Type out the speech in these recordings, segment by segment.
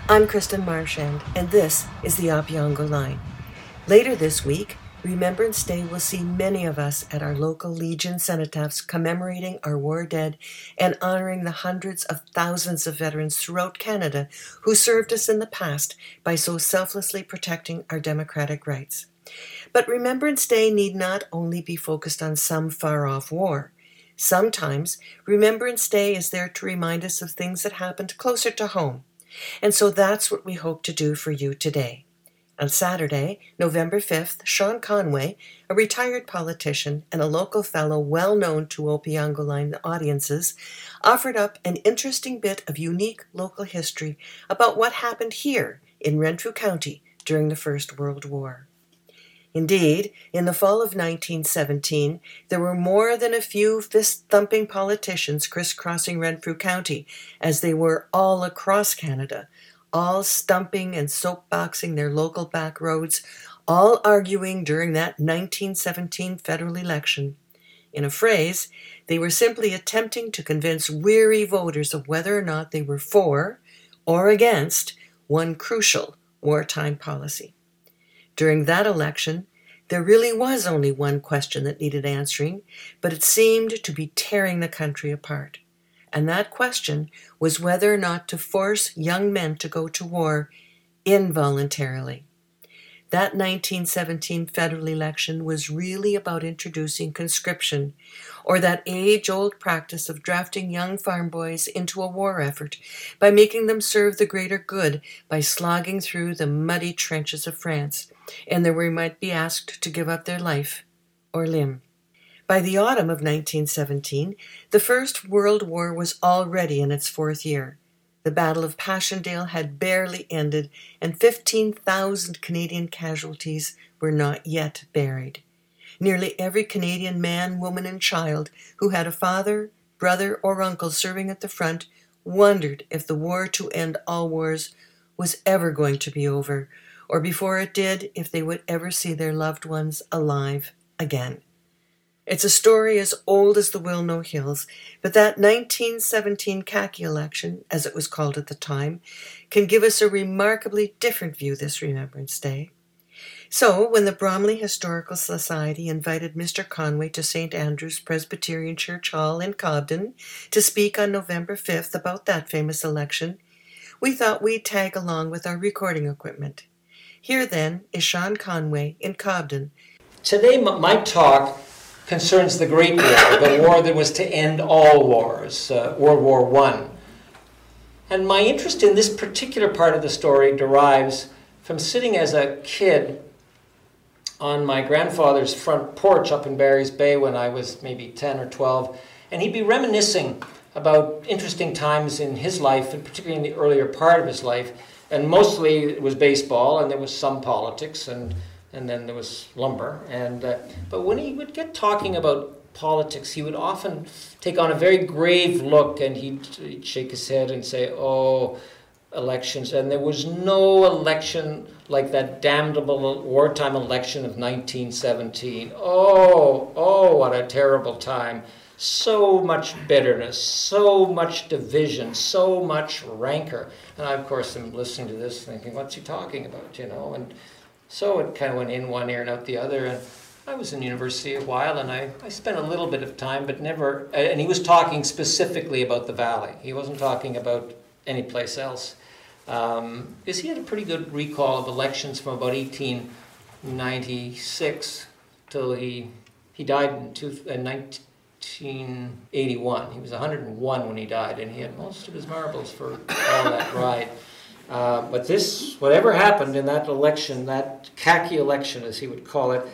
I'm Kristen Marchand, and this is the Opeongo Line. Later this week, Remembrance Day will see many of us at our local Legion cenotaphs commemorating our war dead and honoring the hundreds of thousands of veterans throughout Canada who served us in the past by so selflessly protecting our democratic rights. But Remembrance Day need not only be focused on some far-off war. Sometimes, Remembrance Day is there to remind us of things that happened closer to home. And so that's what we hope to do for you today. On Saturday, November 5th, Sean Conway, a retired politician and a local fellow well known to Opeongo Line audiences, offered up an interesting bit of unique local history about what happened here in Renfrew County during the First World War. Indeed, in the fall of 1917, there were more than a few fist-thumping politicians crisscrossing Renfrew County, as they were all across Canada, all stumping and soapboxing their local back roads, all arguing during that 1917 federal election. In a phrase, they were simply attempting to convince weary voters of whether or not they were for or against one crucial wartime policy. During that election, there really was only one question that needed answering, but it seemed to be tearing the country apart. And that question was whether or not to force young men to go to war involuntarily. That 1917 federal election was really about introducing conscription, or that age-old practice of drafting young farm boys into a war effort by making them serve the greater good by slogging through the muddy trenches of France, and where they might be asked to give up their life or limb. By the autumn of 1917, the First World War was already in its fourth year. The Battle of Passchendaele had barely ended, and 15,000 Canadian casualties were not yet buried. Nearly every Canadian man, woman, and child who had a father, brother, or uncle serving at the front wondered if the war to end all wars was ever going to be over, or before it did, if they would ever see their loved ones alive again. It's a story as old as the Wilno Hills, but that 1917 khaki election, as it was called at the time, can give us a remarkably different view this Remembrance Day. So, when the Bromley Historical Society invited Mr. Conway to St. Andrew's Presbyterian Church Hall in Cobden to speak on November 5th about that famous election, we thought we'd tag along with our recording equipment. Here, then, is Sean Conway in Cobden. Today, my talk concerns the Great War, the war that was to end all wars, World War I. And my interest in this particular part of the story derives from sitting as a kid on my grandfather's front porch up in Barry's Bay when I was maybe 10 or 12, and he'd be reminiscing about interesting times in his life, and particularly in the earlier part of his life. And mostly it was baseball, and there was some politics, and then there was lumber. But when he would get talking about politics, he would often take on a very grave look, and he'd shake his head and say, "Oh, elections." And there was no election like that damnable wartime election of 1917. Oh, what a terrible time. So much bitterness, so much division, so much rancor. And I, of course, am listening to this thinking, what's he talking about, And so it kind of went in one ear and out the other. And I was in university a while, and I spent a little bit of time, but never. And he was talking specifically about the Valley. He wasn't talking about any place else. Because he had a pretty good recall of elections from about 1896 till he died in 1981. He was 101 when he died, and he had most of his marbles for all that ride. But this, whatever happened in that election, that khaki election, as he would call it,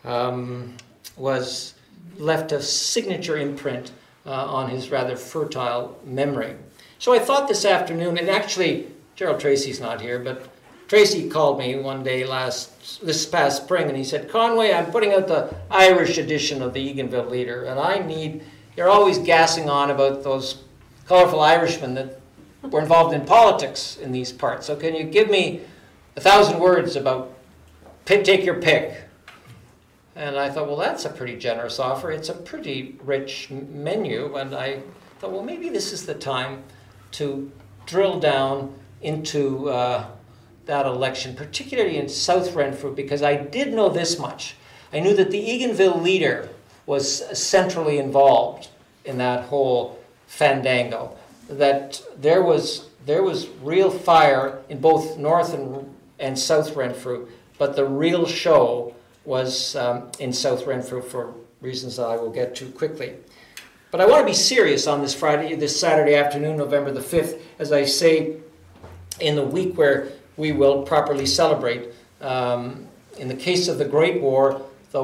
was left a signature imprint on his rather fertile memory. So I thought this afternoon, and actually Gerald Tracy's not here, but Tracy called me one day this past spring, and he said, "Conway, I'm putting out the Irish edition of the Eganville Leader, and you're always gassing on about those colorful Irishmen that were involved in politics in these parts. So can you give me 1,000 words about take your pick?" And I thought, well, that's a pretty generous offer. It's a pretty rich menu. And I thought, well, maybe this is the time to drill down into that election, particularly in South Renfrew, because I did know this much. I knew that the Eganville leader was centrally involved in that whole fandango, that there was real fire in both North and South Renfrew, but the real show was in South Renfrew for reasons that I will get to quickly. But I want to be serious on this Saturday afternoon, November the 5th, as I say, in the week where we will properly celebrate. In the case of the Great War, the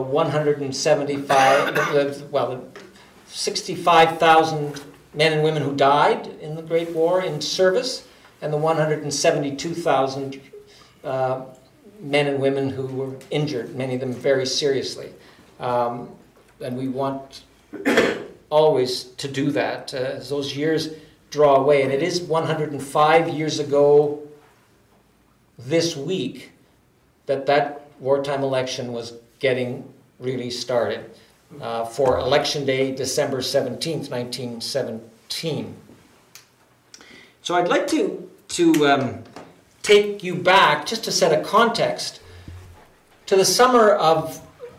65,000 men and women who died in the Great War in service, and the 172,000 men and women who were injured, many of them very seriously. And we want always to do that as those years draw away. And it is 105 years ago this week that wartime election was getting really started for Election Day, December 17th, 1917. So I'd like to take you back, just to set a context, to the summer of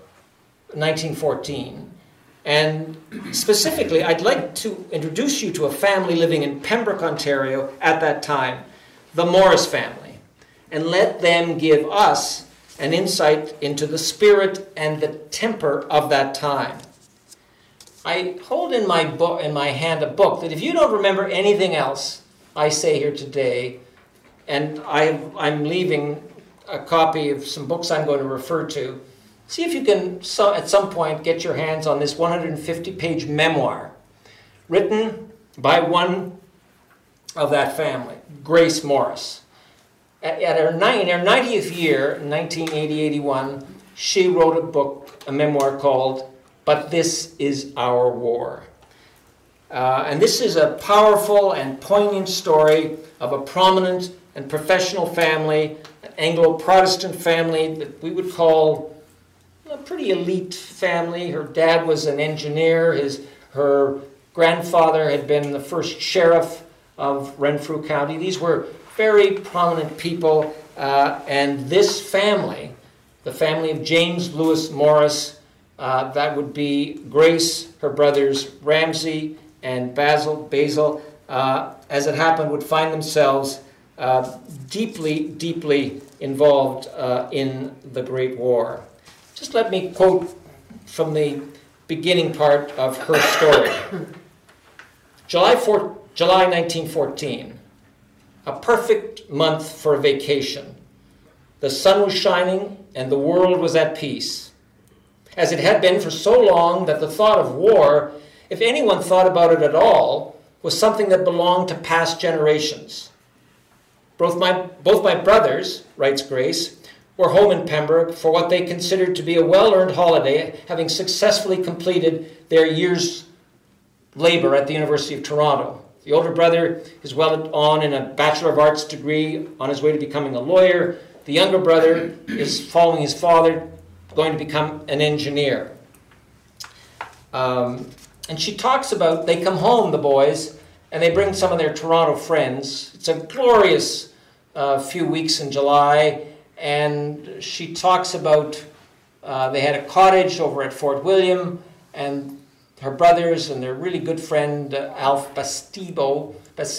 1914. And specifically, I'd like to introduce you to a family living in Pembroke, Ontario at that time, the Morris family, and let them give us an insight into the spirit and the temper of that time. I hold in my hand a book that if you don't remember anything else I say here today, and I'm leaving a copy of some books I'm going to refer to, see if you can, at some point, get your hands on this 150-page memoir written by one of that family, Grace Morris. In her 90th year, in 1980-81, she wrote a memoir called But This Is Our War. And this is a powerful and poignant story of a prominent and professional family, an Anglo-Protestant family that we would call a pretty elite family. Her dad was an engineer. Her grandfather had been the first sheriff of Renfrew County. These were very prominent people. And this family, the family of James Lewis Morris, that would be Grace, her brothers Ramsey and Basil, as it happened, would find themselves deeply, deeply involved in the Great War. Just let me quote from the beginning part of her story. July 1914, a perfect month for a vacation. The sun was shining and the world was at peace, as it had been for so long that the thought of war, if anyone thought about it at all, was something that belonged to past generations. Both my brothers, writes Grace, were home in Pembroke for what they considered to be a well-earned holiday, having successfully completed their year's labor at the University of Toronto. The older brother is well on in a Bachelor of Arts degree, on his way to becoming a lawyer. The younger brother is following his father, going to become an engineer. And she talks about, they come home, the boys, and they bring some of their Toronto friends. It's a glorious few weeks in July, and she talks about they had a cottage over at Fort William, and her brothers and their really good friend Alf Bastibo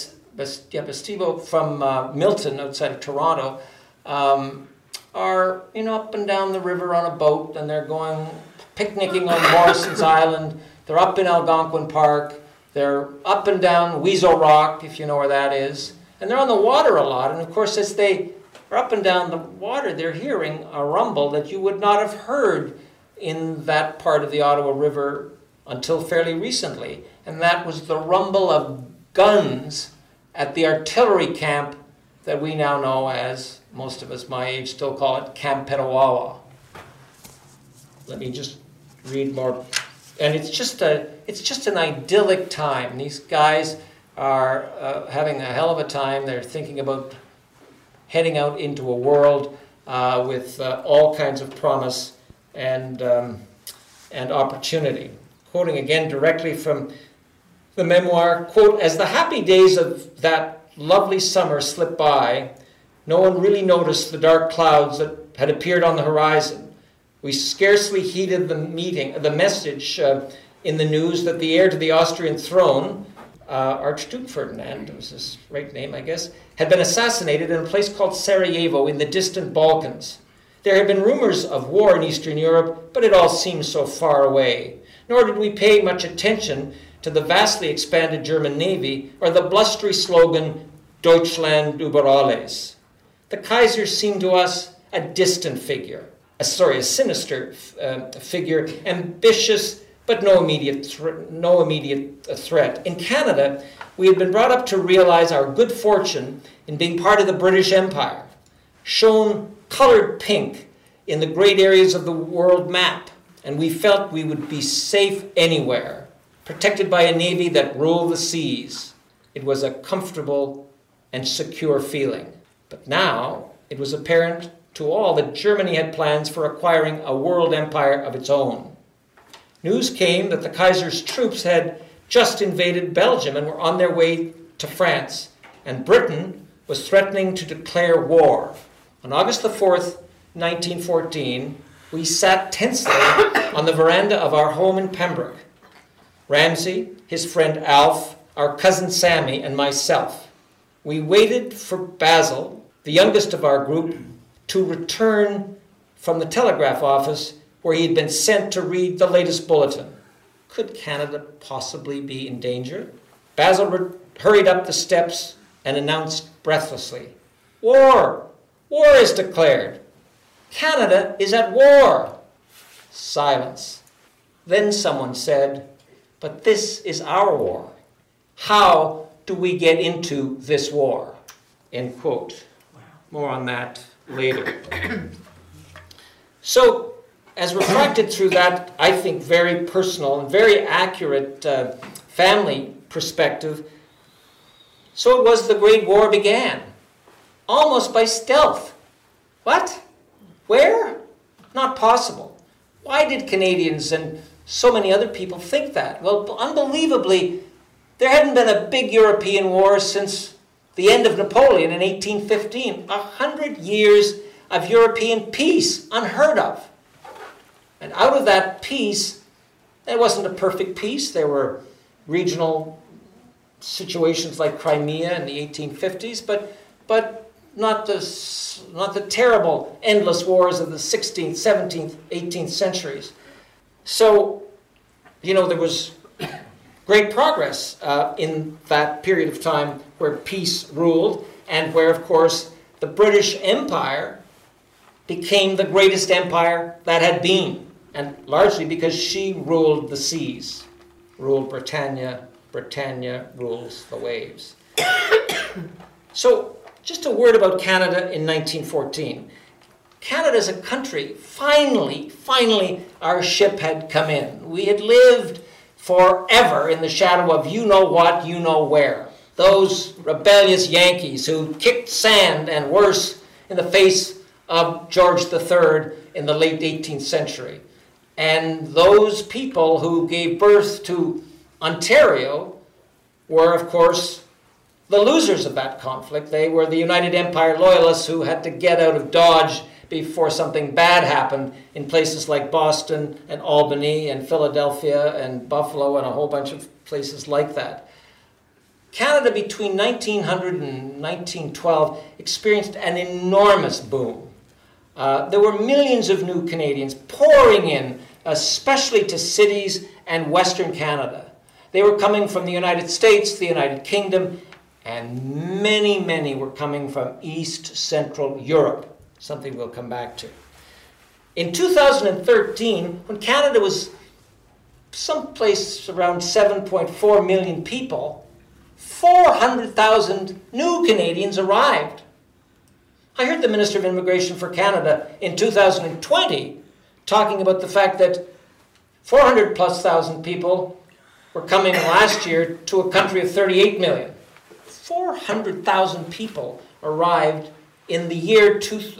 from Milton outside of Toronto are up and down the river on a boat, and they're going picnicking on Morrison's Island. They're up in Algonquin Park. They're up and down Weasel Rock, if you know where that is. And they're on the water a lot. And of course, as they are up and down the water, they're hearing a rumble that you would not have heard in that part of the Ottawa River until fairly recently. And that was the rumble of guns at the artillery camp that we now know as, most of us my age still call it, Camp Petawawa. Let me just read more. And it's just an idyllic time. These guys are having a hell of a time. They're thinking about heading out into a world with all kinds of promise and opportunity. Quoting again directly from the memoir, quote, "As the happy days of that lovely summer slipped by, no one really noticed the dark clouds that had appeared on the horizon. We scarcely heeded the message in the news that the heir to the Austrian throne, Archduke Ferdinand, was his right name, I guess, had been assassinated in a place called Sarajevo in the distant Balkans. There had been rumors of war in Eastern Europe, but it all seemed so far away. Nor did we pay much attention to the vastly expanded German Navy or the blustery slogan, Deutschland über alles. The Kaiser seemed to us a distant figure, a sinister figure, ambitious, but no immediate threat. In Canada, we had been brought up to realize our good fortune in being part of the British Empire, shown colored pink in the great areas of the world map, and we felt we would be safe anywhere, protected by a navy that ruled the seas. It was a comfortable and secure feeling. But now it was apparent to all that Germany had plans for acquiring a world empire of its own. News came that the Kaiser's troops had just invaded Belgium and were on their way to France, and Britain was threatening to declare war. On August the 4th, 1914, we sat tensely on the veranda of our home in Pembroke. Ramsay, his friend Alf, our cousin Sammy, and myself. We waited for Basil, the youngest of our group, to return from the telegraph office where he had been sent to read the latest bulletin. Could Canada possibly be in danger? Basil hurried up the steps and announced breathlessly, "War! War is declared! Canada is at war!" Silence. Then someone said, "But this is our war. How do we get into this war?" End quote. More on that later. So, as reflected through that, I think, very personal and very accurate family perspective, so it was the Great War began, almost by stealth. What? Where? Not possible. Why did Canadians and so many other people think that? Well, unbelievably, there hadn't been a big European war since the end of Napoleon in 1815. 100 years of European peace, unheard of. And out of that peace, it wasn't a perfect peace. There were regional situations like Crimea in the 1850s, but not the terrible, endless wars of the 16th, 17th, 18th centuries. So, there was great progress in that period of time where peace ruled and where, of course, the British Empire became the greatest empire that had been, and largely because she ruled the seas, ruled Britannia, Britannia rules the waves. So, just a word about Canada in 1914. Canada as a country, finally, our ship had come in. We had lived forever in the shadow of you-know-what, you-know-where. Those rebellious Yankees who kicked sand and worse in the face of George III in the late 18th century. And those people who gave birth to Ontario were, of course, the losers of that conflict. They were the United Empire Loyalists who had to get out of Dodge before something bad happened in places like Boston and Albany and Philadelphia and Buffalo and a whole bunch of places like that. Canada between 1900 and 1912 experienced an enormous boom. There were millions of new Canadians pouring in, especially to cities and Western Canada. They were coming from the United States, the United Kingdom, and many were coming from East Central Europe, something we'll come back to. In 2013, when Canada was someplace around 7.4 million people, 400,000 new Canadians arrived. I heard the Minister of Immigration for Canada in 2020 talking about the fact that 400,000+ people were coming last year to a country of 38 million. 400,000 people arrived in the year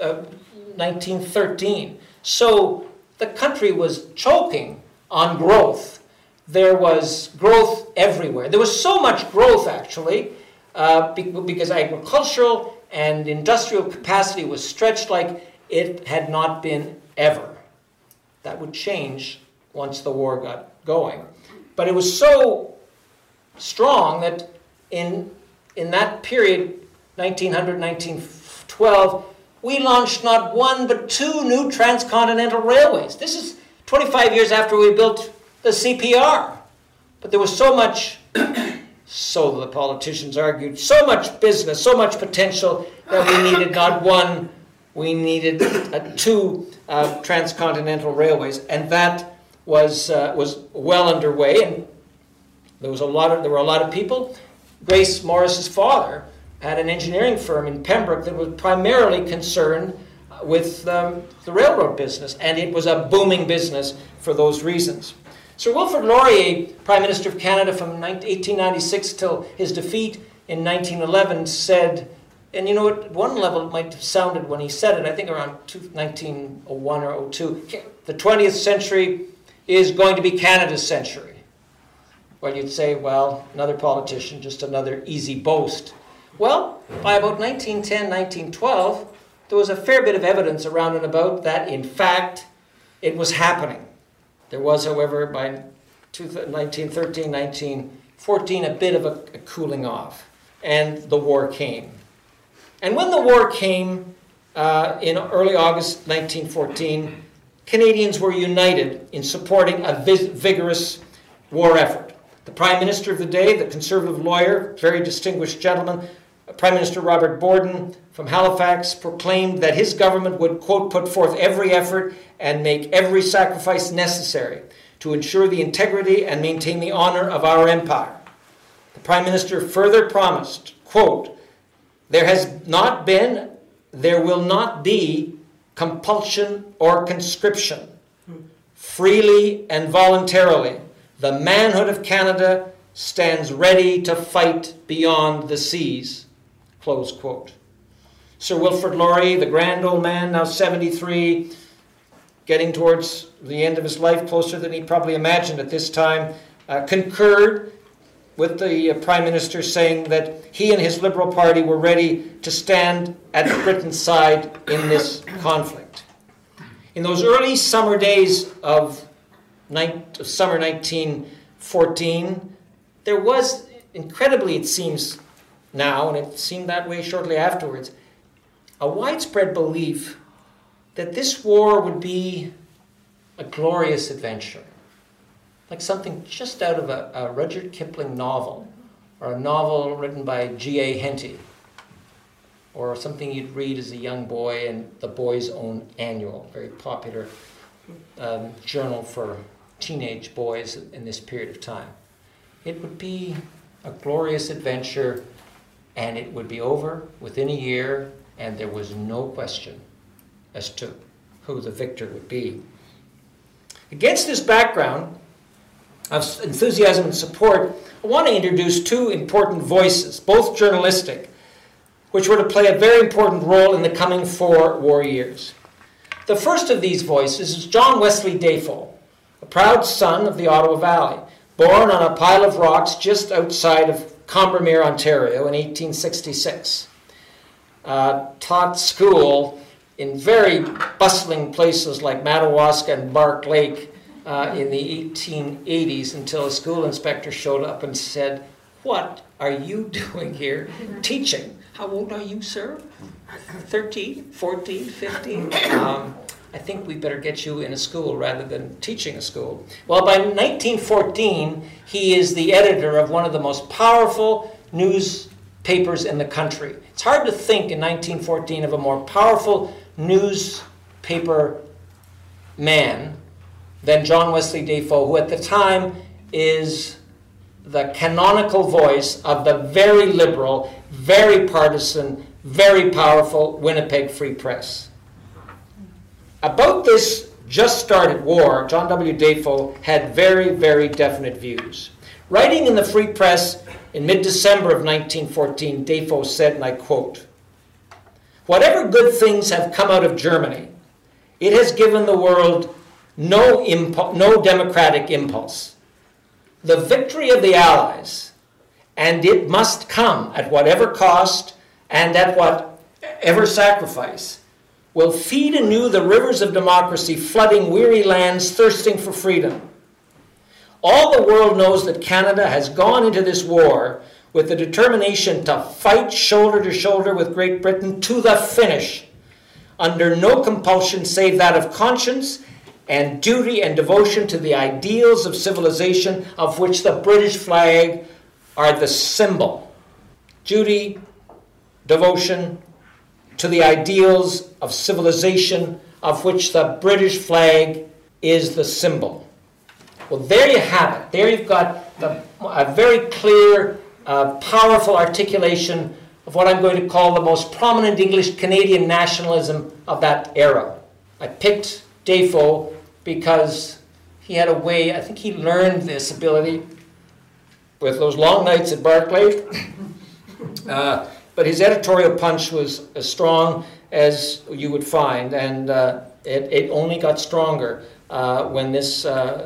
1913. So the country was choking on growth. There was growth everywhere. There was so much growth, actually, because agricultural and industrial capacity was stretched like it had not been ever. That would change once the war got going. But it was so strong that in that period, 1900, 1912, we launched not one but two new transcontinental railways. This is 25 years after we built the CPR. But there was so much, so the politicians argued, so much business, so much potential that we needed not one, we needed two transcontinental railways. And that was well underway. And there were a lot of people. Grace Morris's father had an engineering firm in Pembroke that was primarily concerned with the railroad business, and it was a booming business for those reasons. Sir Wilfrid Laurier, Prime Minister of Canada from 1896 till his defeat in 1911, said, and you know, at one level it might have sounded when he said it, I think around 1901 or 02, the 20th century is going to be Canada's century. Well, you'd say, well, another politician, just another easy boast. Well, by about 1910, 1912, there was a fair bit of evidence around and about that, in fact, it was happening. There was, however, by 1913, 1914, a bit of a cooling off, and the war came. And when the war came in early August 1914, Canadians were united in supporting a vigorous war effort. The Prime Minister of the day, the Conservative lawyer, very distinguished gentleman, Prime Minister Robert Borden from Halifax, proclaimed that his government would, quote, put forth every effort and make every sacrifice necessary to ensure the integrity and maintain the honor of our empire. The Prime Minister further promised, quote, there has not been, there will not be compulsion or conscription. Freely and voluntarily, the manhood of Canada stands ready to fight beyond the seas. Close quote. Sir Wilfrid Laurier, the grand old man, now 73, getting towards the end of his life, closer than he probably imagined at this time, concurred with the Prime Minister, saying that he and his Liberal Party were ready to stand at Britain's side in this conflict. In those early summer days of summer 1914, there was, incredibly it seems now, and it seemed that way shortly afterwards, a widespread belief that this war would be a glorious adventure, like something just out of a Rudyard Kipling novel, or a novel written by G.A. Henty, or something you'd read as a young boy in The Boy's Own Annual, very popular journal for teenage boys in this period of time. It would be a glorious adventure, and it would be over within a year, and there was no question as to who the victor would be. Against this background of enthusiasm and support, I want to introduce two important voices, both journalistic, which were to play a very important role in the coming 4 war years. The first of these voices is John Wesley Dafoe, a proud son of the Ottawa Valley, born on a pile of rocks just outside of Combermere, Ontario in 1866. Taught school in very bustling places like Madawaska and Bark Lake in the 1880s until a school inspector showed up and said, "What are you doing here teaching? How old are you, sir? 13, 14, 15? I think we better get you in a school rather than teaching a school." Well, by 1914, he is the editor of one of the most powerful newspapers in the country. It's hard to think in 1914 of a more powerful newspaper man than John Wesley Dafoe, who at the time is the canonical voice of the very liberal, very partisan, very powerful Winnipeg Free Press. About this just-started war, John W. Dafoe had very, very definite views. Writing in the Free Press in mid-December of 1914, Dafoe said, and I quote, "Whatever good things have come out of Germany, it has given the world no democratic impulse. The victory of the Allies and it must come at whatever cost and at whatever sacrifice, will feed anew the rivers of democracy, flooding weary lands thirsting for freedom. All the world knows that Canada has gone into this war with the determination to fight shoulder to shoulder with Great Britain to the finish, under no compulsion save that of conscience and duty and devotion to the ideals of civilization of which the British flag are the symbol. Duty, devotion to the ideals of civilization of which the British flag is the symbol. Well, there you have it. There you've got a very clear, powerful articulation of what I'm going to call the most prominent English-Canadian nationalism of that era. I picked Defoe because he had a way, I think he learned this ability with those long nights at Barclay. But his editorial punch was as strong as you would find, and it only got stronger when this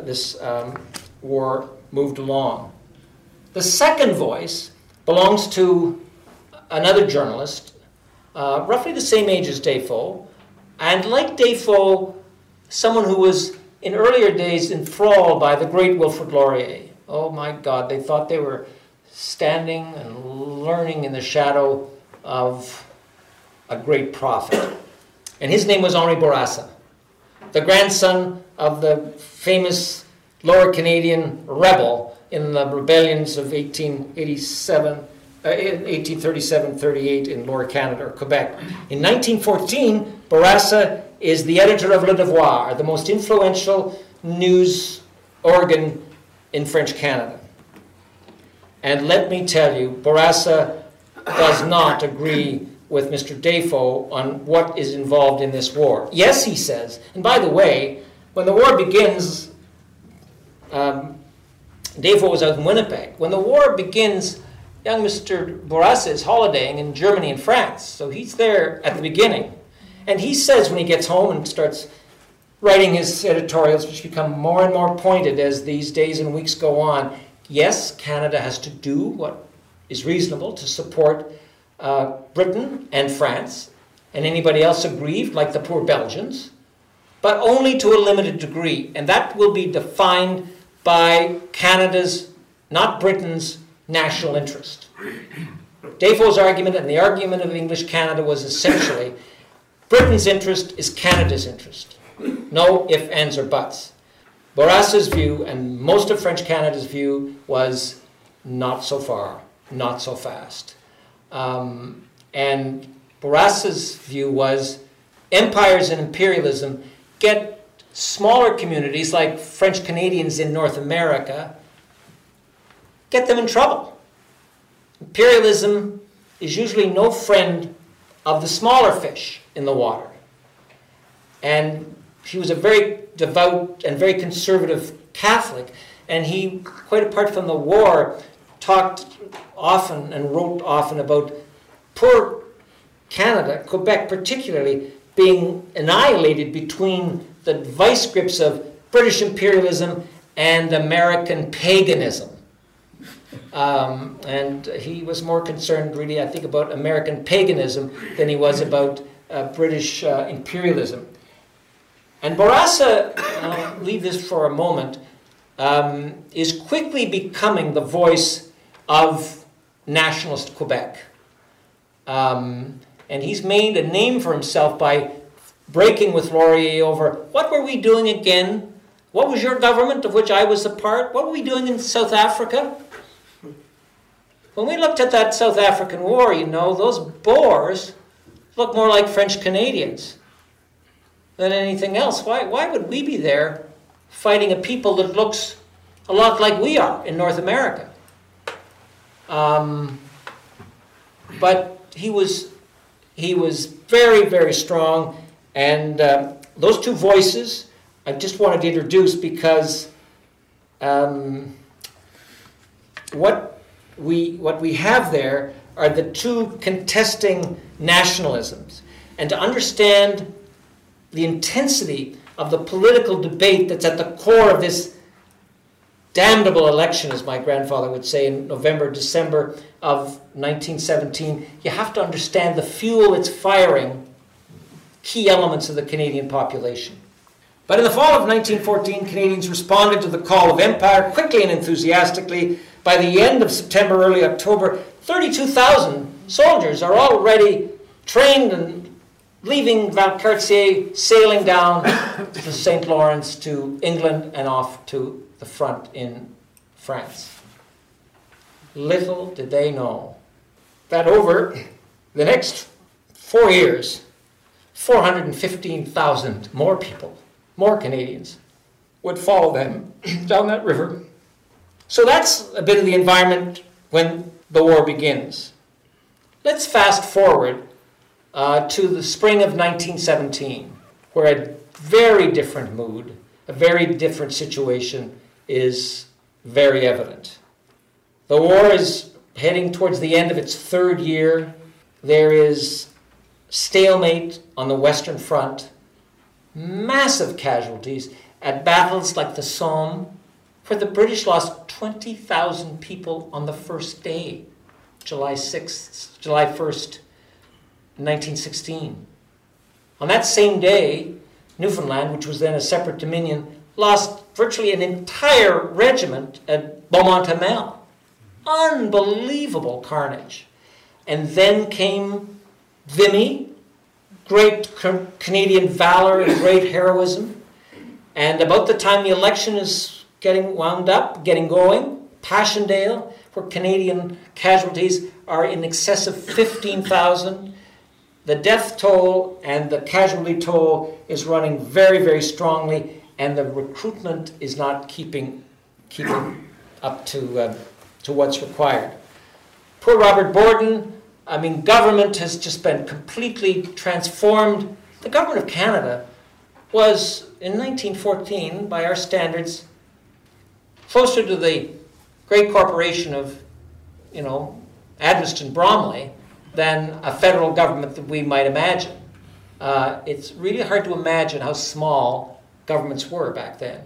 war moved along. The second voice belongs to another journalist, roughly the same age as Defoe, and like Defoe, someone who was in earlier days enthralled by the great Wilfrid Laurier. Oh my God, they thought they were standing and learning in the shadow of a great prophet. And his name was Henri Bourassa, the grandson of the famous Lower Canadian rebel in the rebellions of 1837-38 in Lower Canada, or Quebec. In 1914, Bourassa is the editor of Le Devoir, the most influential news organ in French Canada. And let me tell you, Bourassa does not agree with Mr. Defoe on what is involved in this war. Yes, he says, and by the way, when the war begins, Defoe was out in Winnipeg. When the war begins, young Mr. Bourassa is holidaying in Germany and France, so he's there at the beginning. And he says when he gets home and starts writing his editorials, which become more and more pointed as these days and weeks go on, yes, Canada has to do what is reasonable to support Britain and France and anybody else aggrieved, like the poor Belgians, but only to a limited degree. And that will be defined by Canada's, not Britain's, national interest. Defoe's argument and the argument of English Canada was essentially Britain's interest is Canada's interest. No ifs, ands, or buts. Bourassa's view, and most of French Canada's view, was not so far, not so fast. And Bourassa's view was empires and imperialism get smaller communities like French Canadians in North America, get them in trouble. Imperialism is usually no friend of the smaller fish in the water. And he was a very devout and very conservative Catholic, and he, quite apart from the war, talked often and wrote often about poor Canada, Quebec particularly, being annihilated between the vice grips of British imperialism and American paganism. And he was more concerned, really, I think, about American paganism than he was about British imperialism. And Bourassa, I'll leave this for a moment, is quickly becoming the voice of nationalist Quebec. And he's made a name for himself by breaking with Laurier over, what were we doing again? What was your government of which I was a part? What were we doing in South Africa? When we looked at that South African war, you know, those Boers look more like French Canadians than anything else. Why would we be there fighting a people that looks a lot like we are in North America? But he was very, very strong, and those two voices I just wanted to introduce because what we have there are the two contesting nationalisms, and to understand the intensity of the political debate that's at the core of this damnable election, as my grandfather would say, in November, December of 1917, you have to understand the fuel it's firing key elements of the Canadian population. But in the fall of 1914, Canadians responded to the call of empire quickly and enthusiastically. By the end of September, early October, 32,000 soldiers are already trained and leaving Valcartier, sailing down the St. Lawrence to England and off to the front in France. Little did they know that over the next 4 years, 415,000 more people, more Canadians, would follow them down that river. So that's a bit of the environment when the war begins. Let's fast forward to the spring of 1917, where a very different mood, a very different situation is very evident. The war is heading towards the end of its third year. There is stalemate on the Western Front, massive casualties at battles like the Somme, where the British lost 20,000 people on the first day, July 1st, 1916. On that same day, Newfoundland, which was then a separate dominion, lost virtually an entire regiment at Beaumont-Hamel. Unbelievable carnage. And then came Vimy, great Canadian valor and great heroism. And about the time the election is getting wound up, getting going, Passchendaele, where Canadian casualties are in excess of 15,000. The death toll and the casualty toll is running very, very strongly, and the recruitment is not keeping up to what's required. Poor Robert Borden, government has just been completely transformed. The government of Canada was, in 1914, by our standards, closer to the great corporation of, Admaston Bromley than a federal government that we might imagine. It's really hard to imagine how small governments were back then.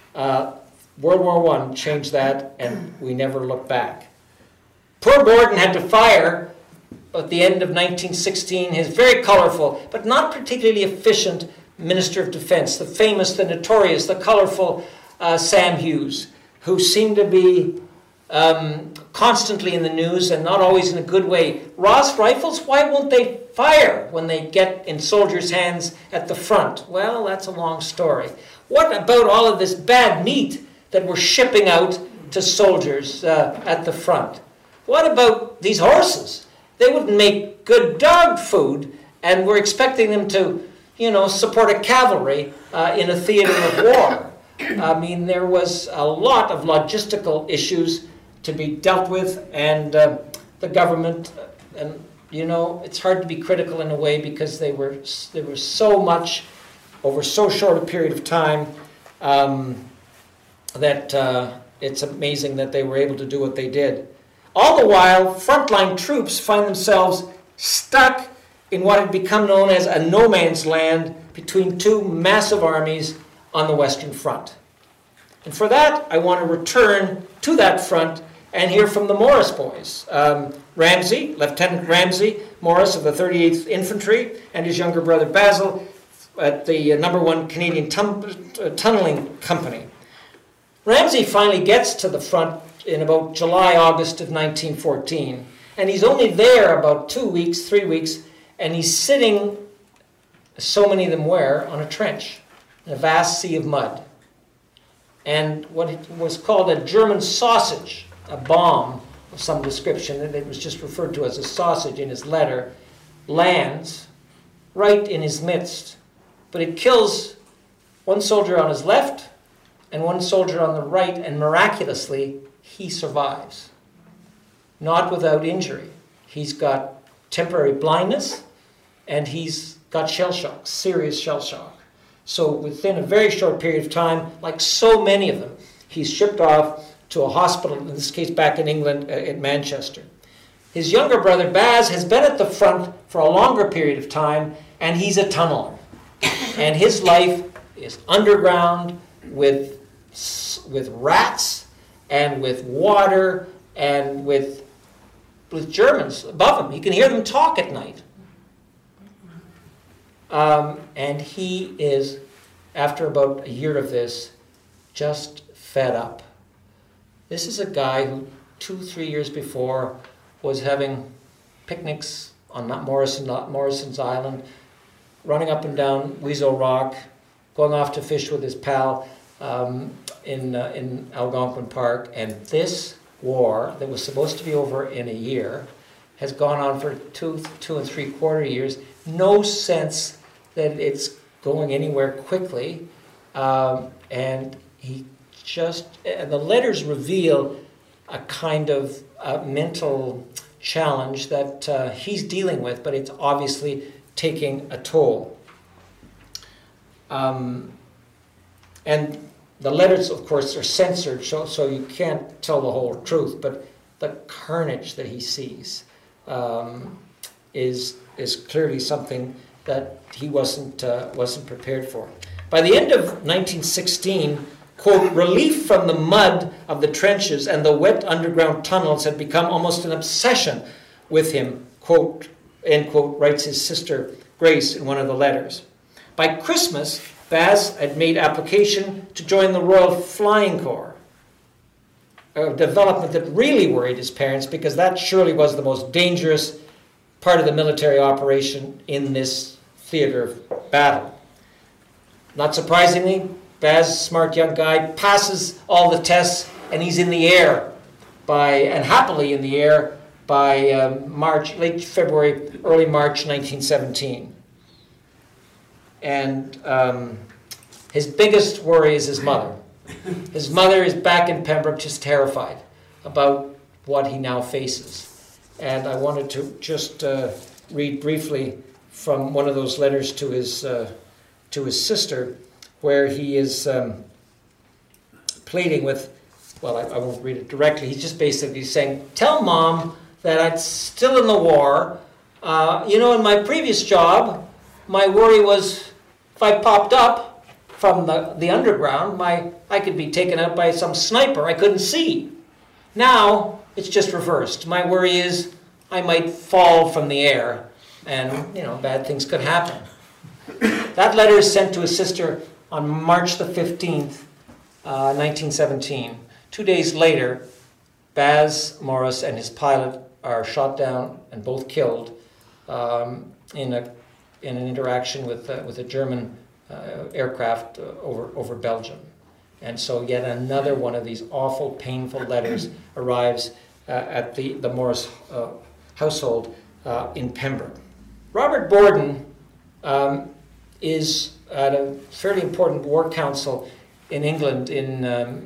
World War I changed that, and we never looked back. Poor Borden had to fire, at the end of 1916, his very colorful, but not particularly efficient Minister of Defense, the famous, the notorious, the colorful Sam Hughes, who seemed to be constantly in the news and not always in a good way. Ross rifles, why won't they fire when they get in soldiers' hands at the front? Well, that's a long story. What about all of this bad meat that we're shipping out to soldiers at the front? What about these horses? They wouldn't make good dog food, and we're expecting them to, support a cavalry in a theater of war. There was a lot of logistical issues to be dealt with, and the government, it's hard to be critical in a way because there was so much over so short a period of time that it's amazing that they were able to do what they did. All the while, frontline troops find themselves stuck in what had become known as a no man's land between two massive armies on the Western Front. And for that, I want to return to that front and hear from the Morris boys. Ramsey, Lieutenant Ramsey Morris of the 38th Infantry, and his younger brother Basil at the No. 1 Canadian Tunneling Company. Ramsey finally gets to the front in about July, August of 1914, and he's only there about 2 weeks, 3 weeks, and he's sitting, as so many of them were, on a trench in a vast sea of mud. And what was called a German sausage, a bomb of some description, and it was just referred to as a sausage in his letter, lands right in his midst. But it kills one soldier on his left and one soldier on the right, and miraculously, he survives. Not without injury. He's got temporary blindness, and he's got shell shock, serious shell shock. So within a very short period of time, like so many of them, he's shipped off to a hospital, in this case back in England at Manchester. His younger brother Baz has been at the front for a longer period of time, and he's a tunneler. And his life is underground with rats and with water and with Germans above him. He can hear them talk at night. And he is, after about a year of this, just fed up. This is a guy who 2-3 years before was having picnics on Mount Morrison's Island, running up and down Weasel Rock, going off to fish with his pal in Algonquin Park. And this war that was supposed to be over in a year has gone on for 2 3/4 years. No sense that it's going anywhere quickly. And the letters reveal a kind of mental challenge that he's dealing with, but it's obviously taking a toll. And the letters, of course, are censored, so you can't tell the whole truth, but the carnage that he sees is clearly something that he wasn't prepared for. By the end of 1916, quote, relief from the mud of the trenches and the wet underground tunnels had become almost an obsession with him, quote, end quote, writes his sister Grace in one of the letters. By Christmas, Baz had made application to join the Royal Flying Corps, a development that really worried his parents because that surely was the most dangerous part of the military operation in this theater of battle. Not surprisingly, Baz, smart young guy, passes all the tests, and he's in the air and happily in the air by late February, early March 1917. And his biggest worry is his mother. His mother is back in Pembroke, just terrified about what he now faces. And I wanted to just read briefly from one of those letters to his sister, where he is pleading with, well, I won't read it directly. He's just basically saying, tell Mom that I'm still in the war. In my previous job, my worry was if I popped up from the underground, I could be taken out by some sniper I couldn't see. Now, it's just reversed. My worry is I might fall from the air and, bad things could happen. That letter is sent to his sister on March the 15th, 1917. 2 days later, Baz Morris and his pilot are shot down and both killed in an interaction with a German aircraft over Belgium. And so yet another one of these awful, painful letters arrives at the Morris household in Pembroke. Robert Borden is at a fairly important war council in England in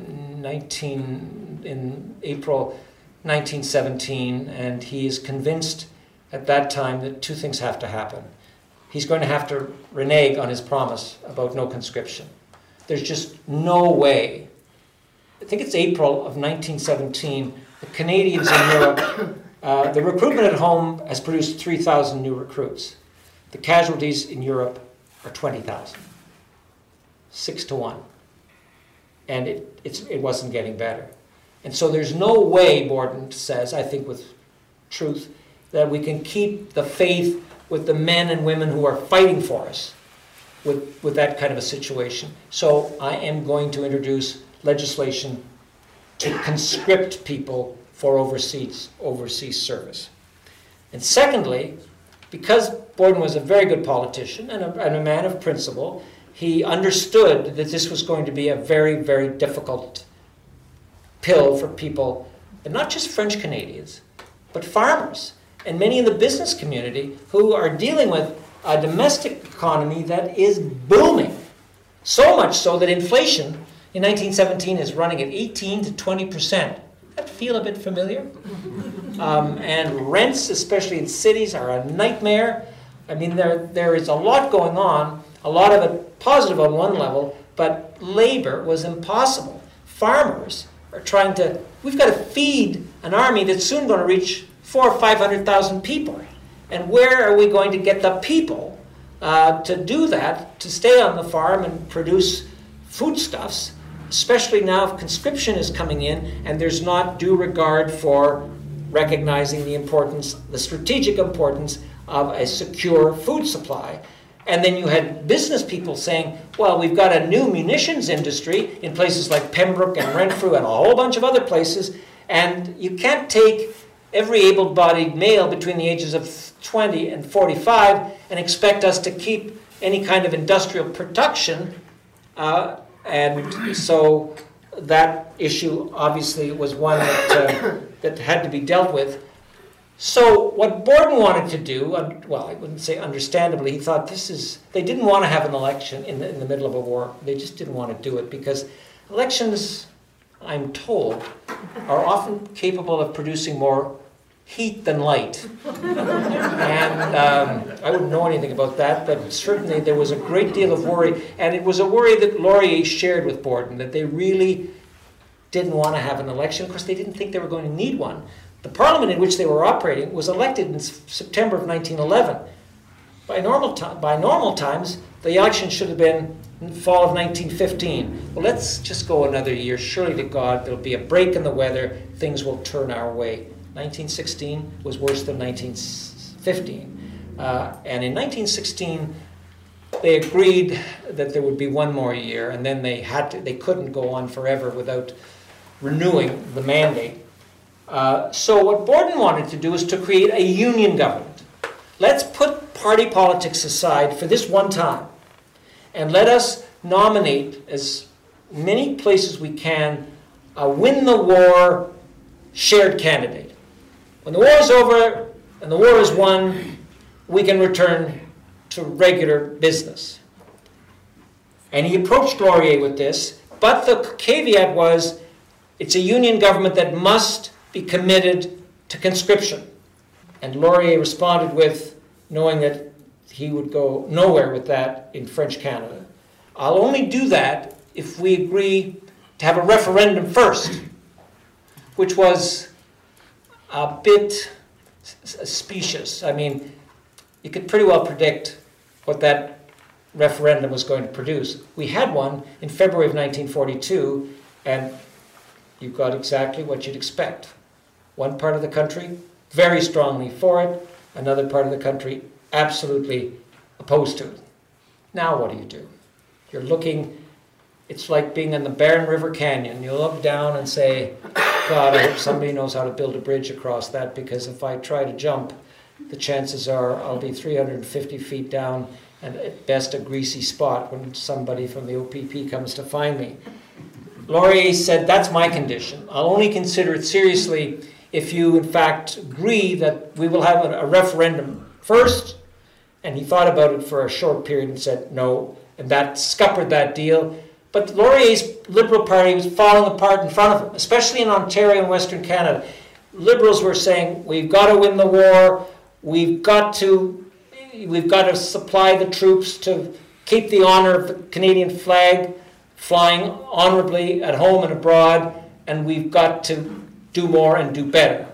April 1917, and he is convinced at that time that two things have to happen. He's going to have to renege on his promise about no conscription. There's just no way. I think it's April of 1917. The Canadians in Europe, the recruitment at home has produced 3,000 new recruits. The casualties in Europe are 20,000. 6-1. And it wasn't getting better. And so there's no way, Borden says, I think with truth, that we can keep the faith with the men and women who are fighting for us with that kind of a situation. So I am going to introduce legislation to conscript people for overseas service. And secondly, because Borden was a very good politician and a man of principle, he understood that this was going to be a very, very difficult pill for people, and not just French Canadians, but farmers and many in the business community who are dealing with a domestic economy that is booming. So much so that inflation in 1917 is running at 18 to 20%. Does that feel a bit familiar? And rents, especially in cities, are a nightmare. I mean, there is a lot going on, a lot of it positive on one level, but labor was impossible. Farmers are we've got to feed an army that's soon going to reach 400,000 or 500,000 people. And where are we going to get the people to do that, to stay on the farm and produce foodstuffs? especially now if conscription is coming in and there's not due regard for recognizing the importance, the strategic importance of a secure food supply. And then you had business people saying, well, we've got a new munitions industry in places like Pembroke and Renfrew and a whole bunch of other places, and you can't take every able-bodied male between the ages of 20 and 45 and expect us to keep any kind of industrial production. And so that issue obviously was one that had to be dealt with. So what Borden wanted to do, well, I wouldn't say understandably, he thought they didn't want to have an election in the middle of a war. They just didn't want to do it because elections, I'm told, are often capable of producing more heat than light. And I wouldn't know anything about that, but certainly there was a great deal of worry, and it was a worry that Laurier shared with Borden, that they really didn't want to have an election. Of course, they didn't think they were going to need one. The parliament in which they were operating was elected in September of 1911. By normal times, the election should have been in the fall of 1915. Well, let's just go another year. Surely to God, there'll be a break in the weather. Things will turn our way. 1916 was worse than 1915. And in 1916, they agreed that there would be one more year, and then they couldn't go on forever without renewing the mandate. So what Borden wanted to do was to create a union government. Let's put party politics aside for this one time, and let us nominate as many places we can a win-the-war shared candidate. When the war is over and the war is won, we can return to regular business. And he approached Laurier with this, but the caveat was, it's a union government that must be committed to conscription. And Laurier responded with, knowing that he would go nowhere with that in French Canada, I'll only do that if we agree to have a referendum first, which was a bit specious. I mean, you could pretty well predict what that referendum was going to produce. We had one in February of 1942, and you got exactly what you'd expect. One part of the country very strongly for it, another part of the country absolutely opposed to it. Now what do? You're looking, it's like being in the Barren River Canyon. You look down and say, God, I hope somebody knows how to build a bridge across that, because if I try to jump, the chances are I'll be 350 feet down and at best a greasy spot when somebody from the OPP comes to find me. Laurier said, that's my condition. I'll only consider it seriously if you, in fact, agree that we will have a referendum first. And he thought about it for a short period and said no, and that scuppered that deal. But Laurier's Liberal Party was falling apart in front of him, especially in Ontario and Western Canada. Liberals were saying, we've got to win the war, we've got to supply the troops to keep the honor of the Canadian flag flying honorably at home and abroad, and we've got to do more and do better.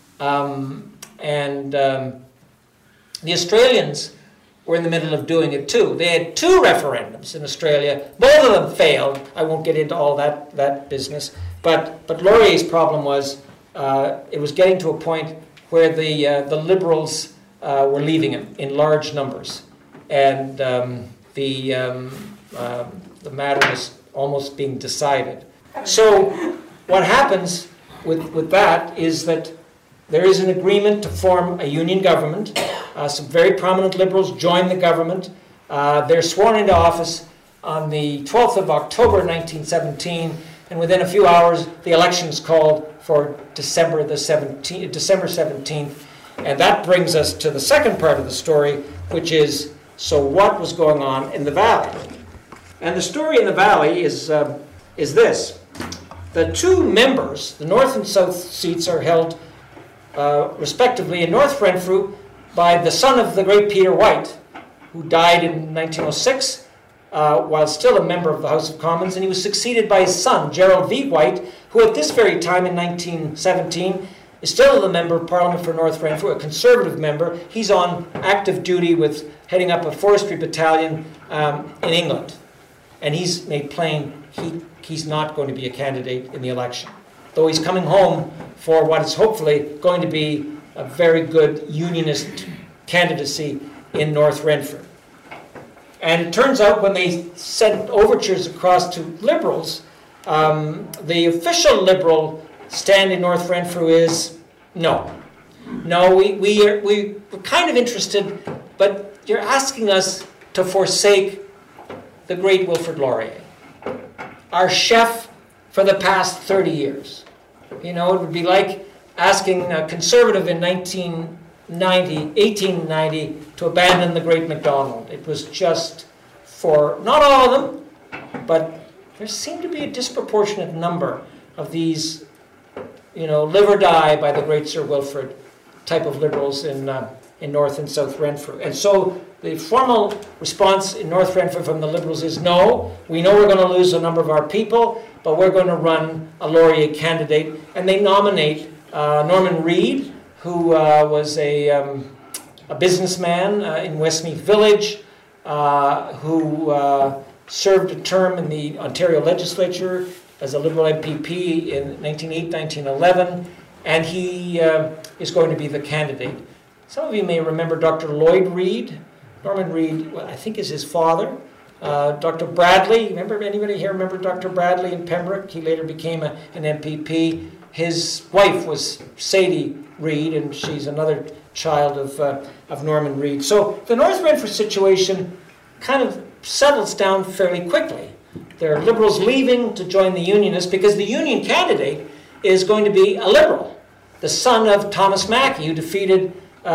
The Australians were in the middle of doing it too. They had 2 referendums in Australia. Both of them failed. I won't get into all that business. But Laurier's problem was it was getting to a point where the Liberals were leaving him in large numbers. And the matter was almost being decided. So what happens with that is that there is an agreement to form a union government. Some very prominent Liberals join the government. They're sworn into office on the 12th of October 1917, and within a few hours the election is called for December 17th. And that brings us to the second part of the story, which is, so what was going on in the Valley? And the story in the Valley is this. The 2 members, the North and South seats, are held respectively in North Renfrew by the son of the great Peter White, who died in 1906 while still a member of the House of Commons, and he was succeeded by his son, Gerald V. White, who at this very time in 1917 is still the Member of Parliament for North Renfrew, a Conservative member. He's on active duty with heading up a forestry battalion in England. And he's made plain he's not going to be a candidate in the election, though he's coming home for what is hopefully going to be a very good unionist candidacy in North Renfrew. And it turns out when they sent overtures across to Liberals, the official Liberal stand in North Renfrew is no. No, we're kind of interested, but you're asking us to forsake the great Wilfrid Laurier, our chef for the past 30 years. You know, it would be like asking a Conservative in 1890 to abandon the great MacDonald. It was just for, not all of them, but there seemed to be a disproportionate number of these, you know, live or die by the great Sir Wilfrid type of Liberals in North and South Renfrew. And so the formal response in North Renfrew from the Liberals is no, we know we're going to lose a number of our people, but we're going to run a Laurier candidate. And they nominate Norman Reid, who was a businessman in Westmeath Village, who served a term in the Ontario legislature as a Liberal MPP in 1911, and he is going to be the candidate. Some of you may remember Dr. Lloyd Reid. Norman Reid, I think, is his father. Dr. Bradley, remember, anybody here remember Dr. Bradley in Pembroke? He later became an MPP. His wife was Sadie Reid, and she's another child of Norman Reid. So the North Renfrew situation kind of settles down fairly quickly. There are Liberals leaving to join the Unionists because the Union candidate is going to be a Liberal, the son of Thomas Mackey, who defeated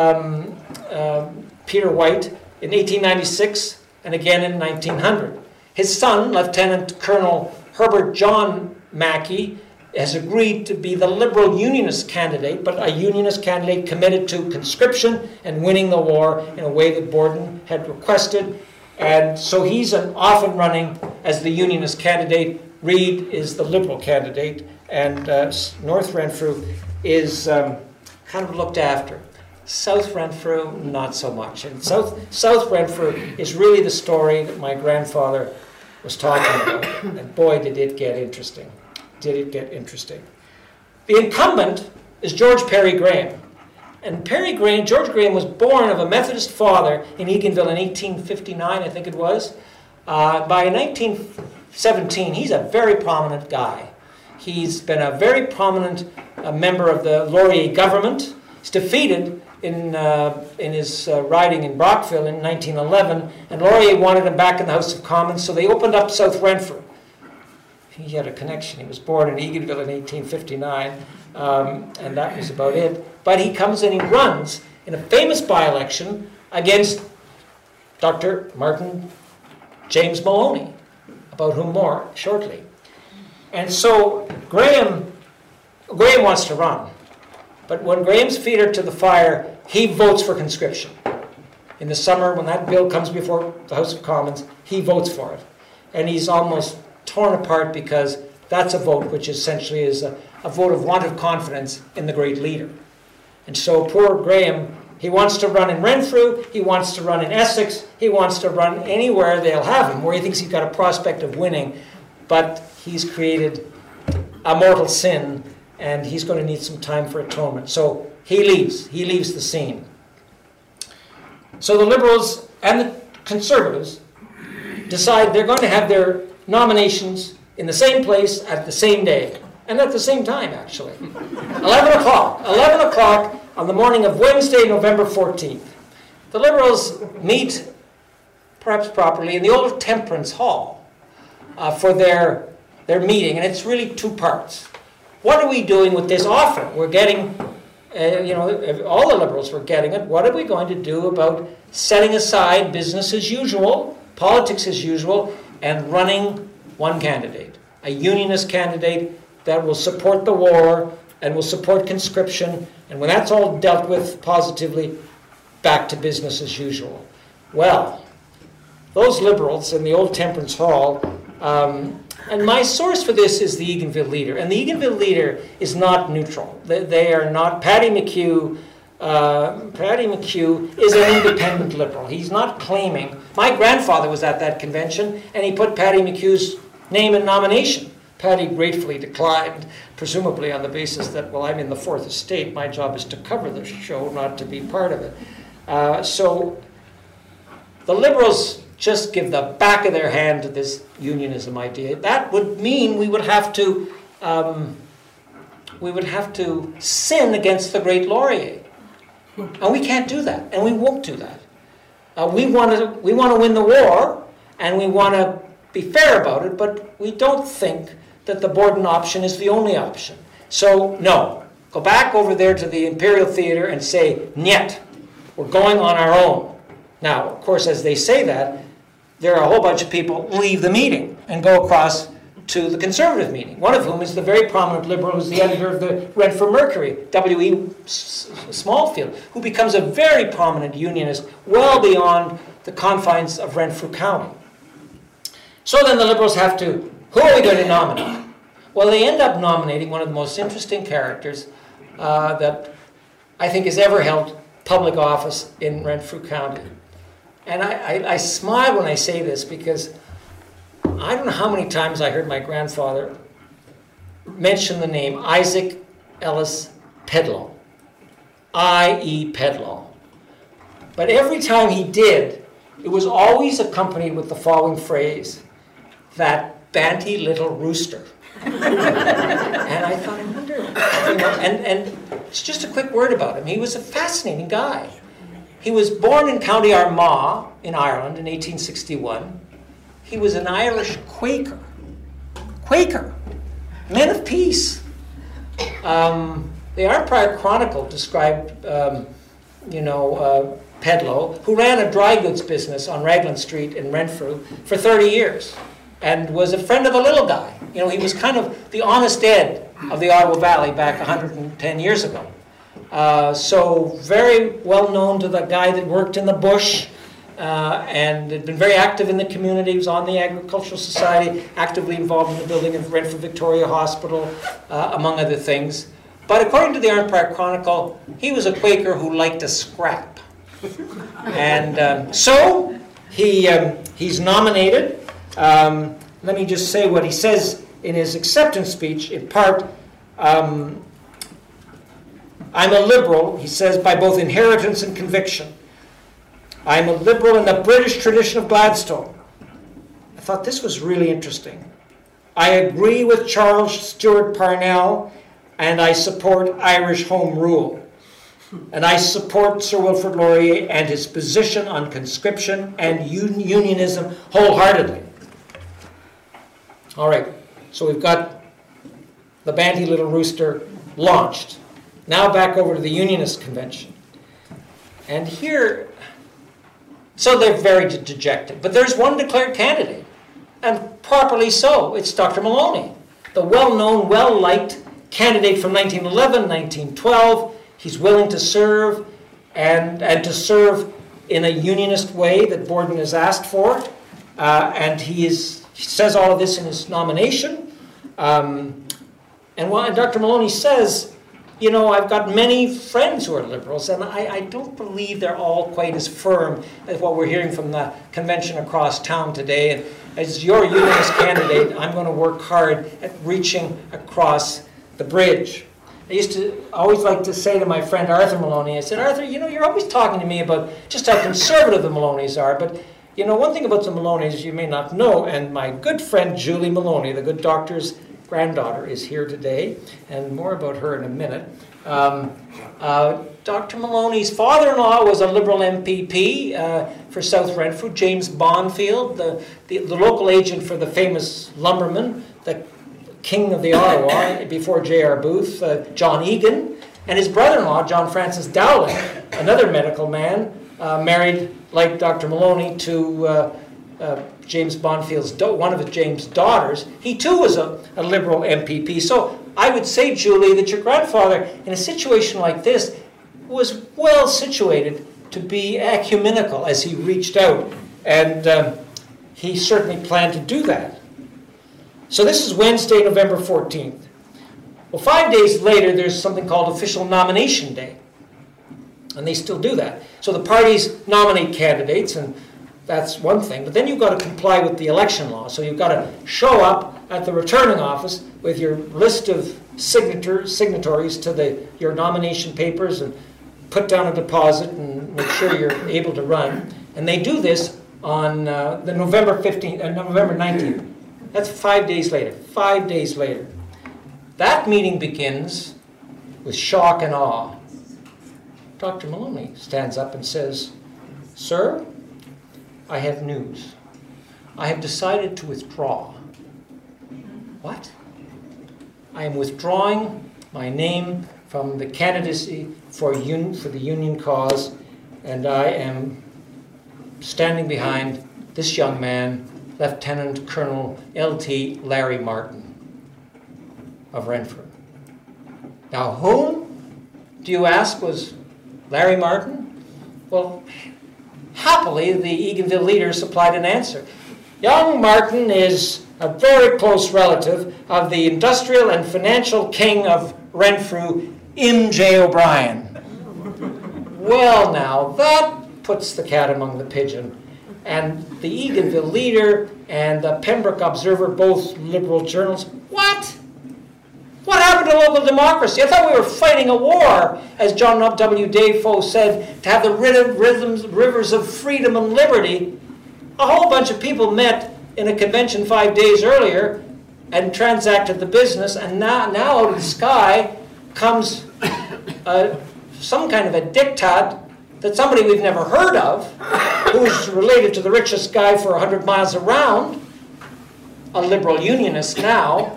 Peter White in 1896 and again in 1900. His son, Lieutenant Colonel Herbert John Mackey, has agreed to be the Liberal Unionist candidate, but a Unionist candidate committed to conscription and winning the war in a way that Borden had requested. And so he's off and running as the Unionist candidate. Reid is the Liberal candidate, and North Renfrew is kind of looked after. South Renfrew, not so much. And South Renfrew is really the story that my grandfather was talking about. And boy, did it get interesting. Did it get interesting. The incumbent is George Perry Graham. And George Graham was born of a Methodist father in Eganville in 1859, I think it was. By 1917, he's a very prominent guy. He's been a very prominent member of the Laurier government. He's defeated in his riding in Brockville in 1911, and Laurier wanted him back in the House of Commons, so they opened up South Renfrew. He had a connection. He was born in Eganville in 1859, and that was about it. But he comes and he runs in a famous by-election against Dr. Martin James Maloney, about whom more shortly. And so Graham wants to run. But when Graham's feet are to the fire, he votes for conscription. In the summer, when that bill comes before the House of Commons, he votes for it. And he's almost torn apart because that's a vote which essentially is a vote of want of confidence in the great leader. And so poor Graham, he wants to run in Renfrew, he wants to run in Essex, he wants to run anywhere they'll have him, where he thinks he's got a prospect of winning, but he's created a mortal sin, and he's going to need some time for atonement. So he leaves the scene. So the Liberals and the Conservatives decide they're going to have their nominations in the same place at the same day. And at the same time, actually. 11 o'clock on the morning of Wednesday, November 14th. The Liberals meet, perhaps properly, in the old Temperance Hall for their meeting. And it's really two parts. What are we doing with this offer? We're getting, all the Liberals were getting it. What are we going to do about setting aside business as usual, politics as usual, and running one candidate, a Unionist candidate that will support the war and will support conscription, and when that's all dealt with positively, back to business as usual. Well, those Liberals in the old Temperance Hall, and my source for this is the Eganville Leader, and the Eganville Leader is not neutral. They are not. Paddy McHugh is an independent Liberal. He's not claiming. My grandfather was at that convention, and he put Paddy McHugh's name and nomination. Patty gratefully declined, presumably on the basis that, well, I'm in the Fourth Estate. My job is to cover the show, not to be part of it. So the Liberals just give the back of their hand to this unionism idea. That would mean we would have to sin against the great Laurier. And we can't do that, and we won't do that. We want to win the war, and we want to be fair about it, but we don't think that the Borden option is the only option. So, no. Go back over there to the Imperial Theatre and say, "Niet, we're going on our own." Now, of course, as they say that, there are a whole bunch of people leave the meeting and go across to the Conservative meeting, one of whom is the very prominent Liberal who's the editor of the Renfrew Mercury, W.E. Smallfield, who becomes a very prominent unionist well beyond the confines of Renfrew County. So then the Liberals have to, who are we going to nominate? Well, they end up nominating one of the most interesting characters that I think has ever held public office in Renfrew County. And I smile when I say this because I don't know how many times I heard my grandfather mention the name Isaac Ellis Pedlow. I.E. Pedlow. But every time he did, it was always accompanied with the following phrase, "that banty little rooster." And I thought, I wonder, and it's just a quick word about him. He was a fascinating guy. He was born in County Armagh in Ireland in 1861. He was an Irish Quaker. Quaker. Men of peace. The Arnprior Chronicle described, Pedlow, who ran a dry goods business on Raglan Street in Renfrew for 30 years and was a friend of the little guy. He was kind of the honest Ed of the Ottawa Valley back 110 years ago. So very well known to the guy that worked in the bush and had been very active in the community. He was on the Agricultural Society, actively involved in the building of Renfrew Victoria Hospital, among other things. But according to the Arnprior Chronicle, he was a Quaker who liked to scrap. And so he's nominated. Let me just say what he says in his acceptance speech. In part, I'm a Liberal, he says, by both inheritance and conviction. I'm a Liberal in the British tradition of Gladstone. I thought this was really interesting. I agree with Charles Stewart Parnell, and I support Irish Home Rule. And I support Sir Wilfrid Laurier and his position on conscription and unionism wholeheartedly. All right, so we've got the banty little rooster launched. Now back over to the Unionist Convention. And here, so they're very dejected. But there's one declared candidate, and properly so. It's Dr. Maloney, the well-known, well-liked candidate from 1911, 1912. He's willing to serve, and to serve in a unionist way that Borden has asked for. And he says all of this in his nomination. And Dr. Maloney says, I've got many friends who are Liberals, and I don't believe they're all quite as firm as what we're hearing from the convention across town today. And as your unionist candidate, I'm going to work hard at reaching across the bridge. I used to always like to say to my friend Arthur Maloney, I said, Arthur, you're always talking to me about just how conservative the Maloneys are, but one thing about the Maloneys you may not know, and my good friend Julie Maloney, the good doctor's granddaughter, is here today, and more about her in a minute. Dr. Maloney's father-in-law was a Liberal MPP for South Renfrew, James Bonfield, the local agent for the famous lumberman, the king of the Ottawa before J.R. Booth, John Egan, and his brother-in-law, John Francis Dowling, another medical man, married, like Dr. Maloney, to James Bonfield's one of James' daughters. He too was a Liberal MPP. So I would say, Julie, that your grandfather, in a situation like this, was well situated to be ecumenical as he reached out, and he certainly planned to do that. So this is Wednesday, November 14th. Well, 5 days later, there's something called Official Nomination Day. And they still do that. So the parties nominate candidates, and That's one thing. But then you've got to comply with the election law. So you've got to show up at the returning office with your list of signatories to your nomination papers and put down a deposit and make sure you're able to run. And they do this on the November 19th. That's 5 days later. 5 days later. That meeting begins with shock and awe. Dr. Maloney stands up and says, "Sir, I have news. I have decided to withdraw." What? "I am withdrawing my name from the candidacy for the union cause, and I am standing behind this young man, Lieutenant Colonel L.T. Larry Martin of Renfrew." Now, whom, do you ask, was Larry Martin? Well, happily, the Eganville Leader supplied an answer. Young Martin is a very close relative of the industrial and financial king of Renfrew, M.J. O'Brien. Well, now, that puts the cat among the pigeon. And the Eganville Leader and the Pembroke Observer, both liberal journals, what? What happened to local democracy? I thought we were fighting a war, as John W. Defoe said, to have the rivers of freedom and liberty. A whole bunch of people met in a convention 5 days earlier and transacted the business, and now out of the sky comes some kind of a diktat that somebody we've never heard of, who's related to the richest guy for 100 miles around, a liberal unionist now,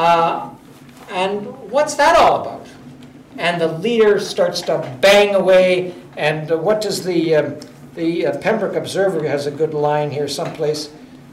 and what's that all about? And the Leader starts to bang away, and what does the Pembroke Observer has a good line here someplace,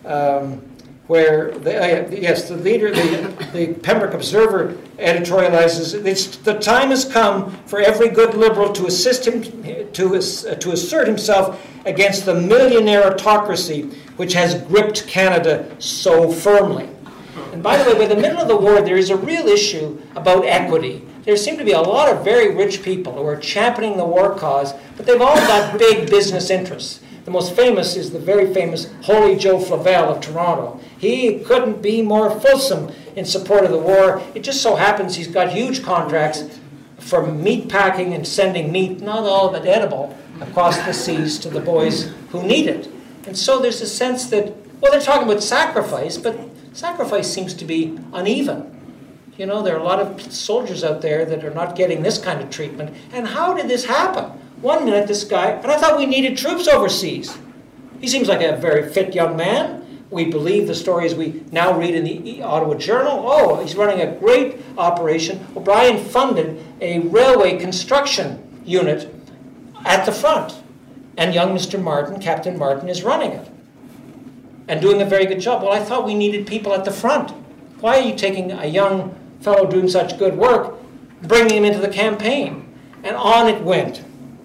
where the Leader, the Pembroke Observer editorializes, the time has come for every good liberal to assist him to assert himself against the millionaire autocracy which has gripped Canada so firmly. And by the way, by the middle of the war, there is a real issue about equity. There seem to be a lot of very rich people who are championing the war cause, but they've all got big business interests. The most famous is the very famous Holy Joe Flavel of Toronto. He couldn't be more fulsome in support of the war. It just so happens he's got huge contracts for meat packing and sending meat, not all of it edible, across the seas to the boys who need it. And so there's a sense that, well, they're talking about sacrifice, but sacrifice seems to be uneven. You know, there are a lot of soldiers out there that are not getting this kind of treatment. And how did this happen? One minute this guy, and I thought we needed troops overseas. He seems like a very fit young man. We believe the stories we now read in the Ottawa Journal. Oh, he's running a great operation. O'Brien funded a railway construction unit at the front. And young Mr. Martin, Captain Martin, is running it and doing a very good job. Well, I thought we needed people at the front. Why are you taking a young fellow doing such good work, bringing him into the campaign? And on it went.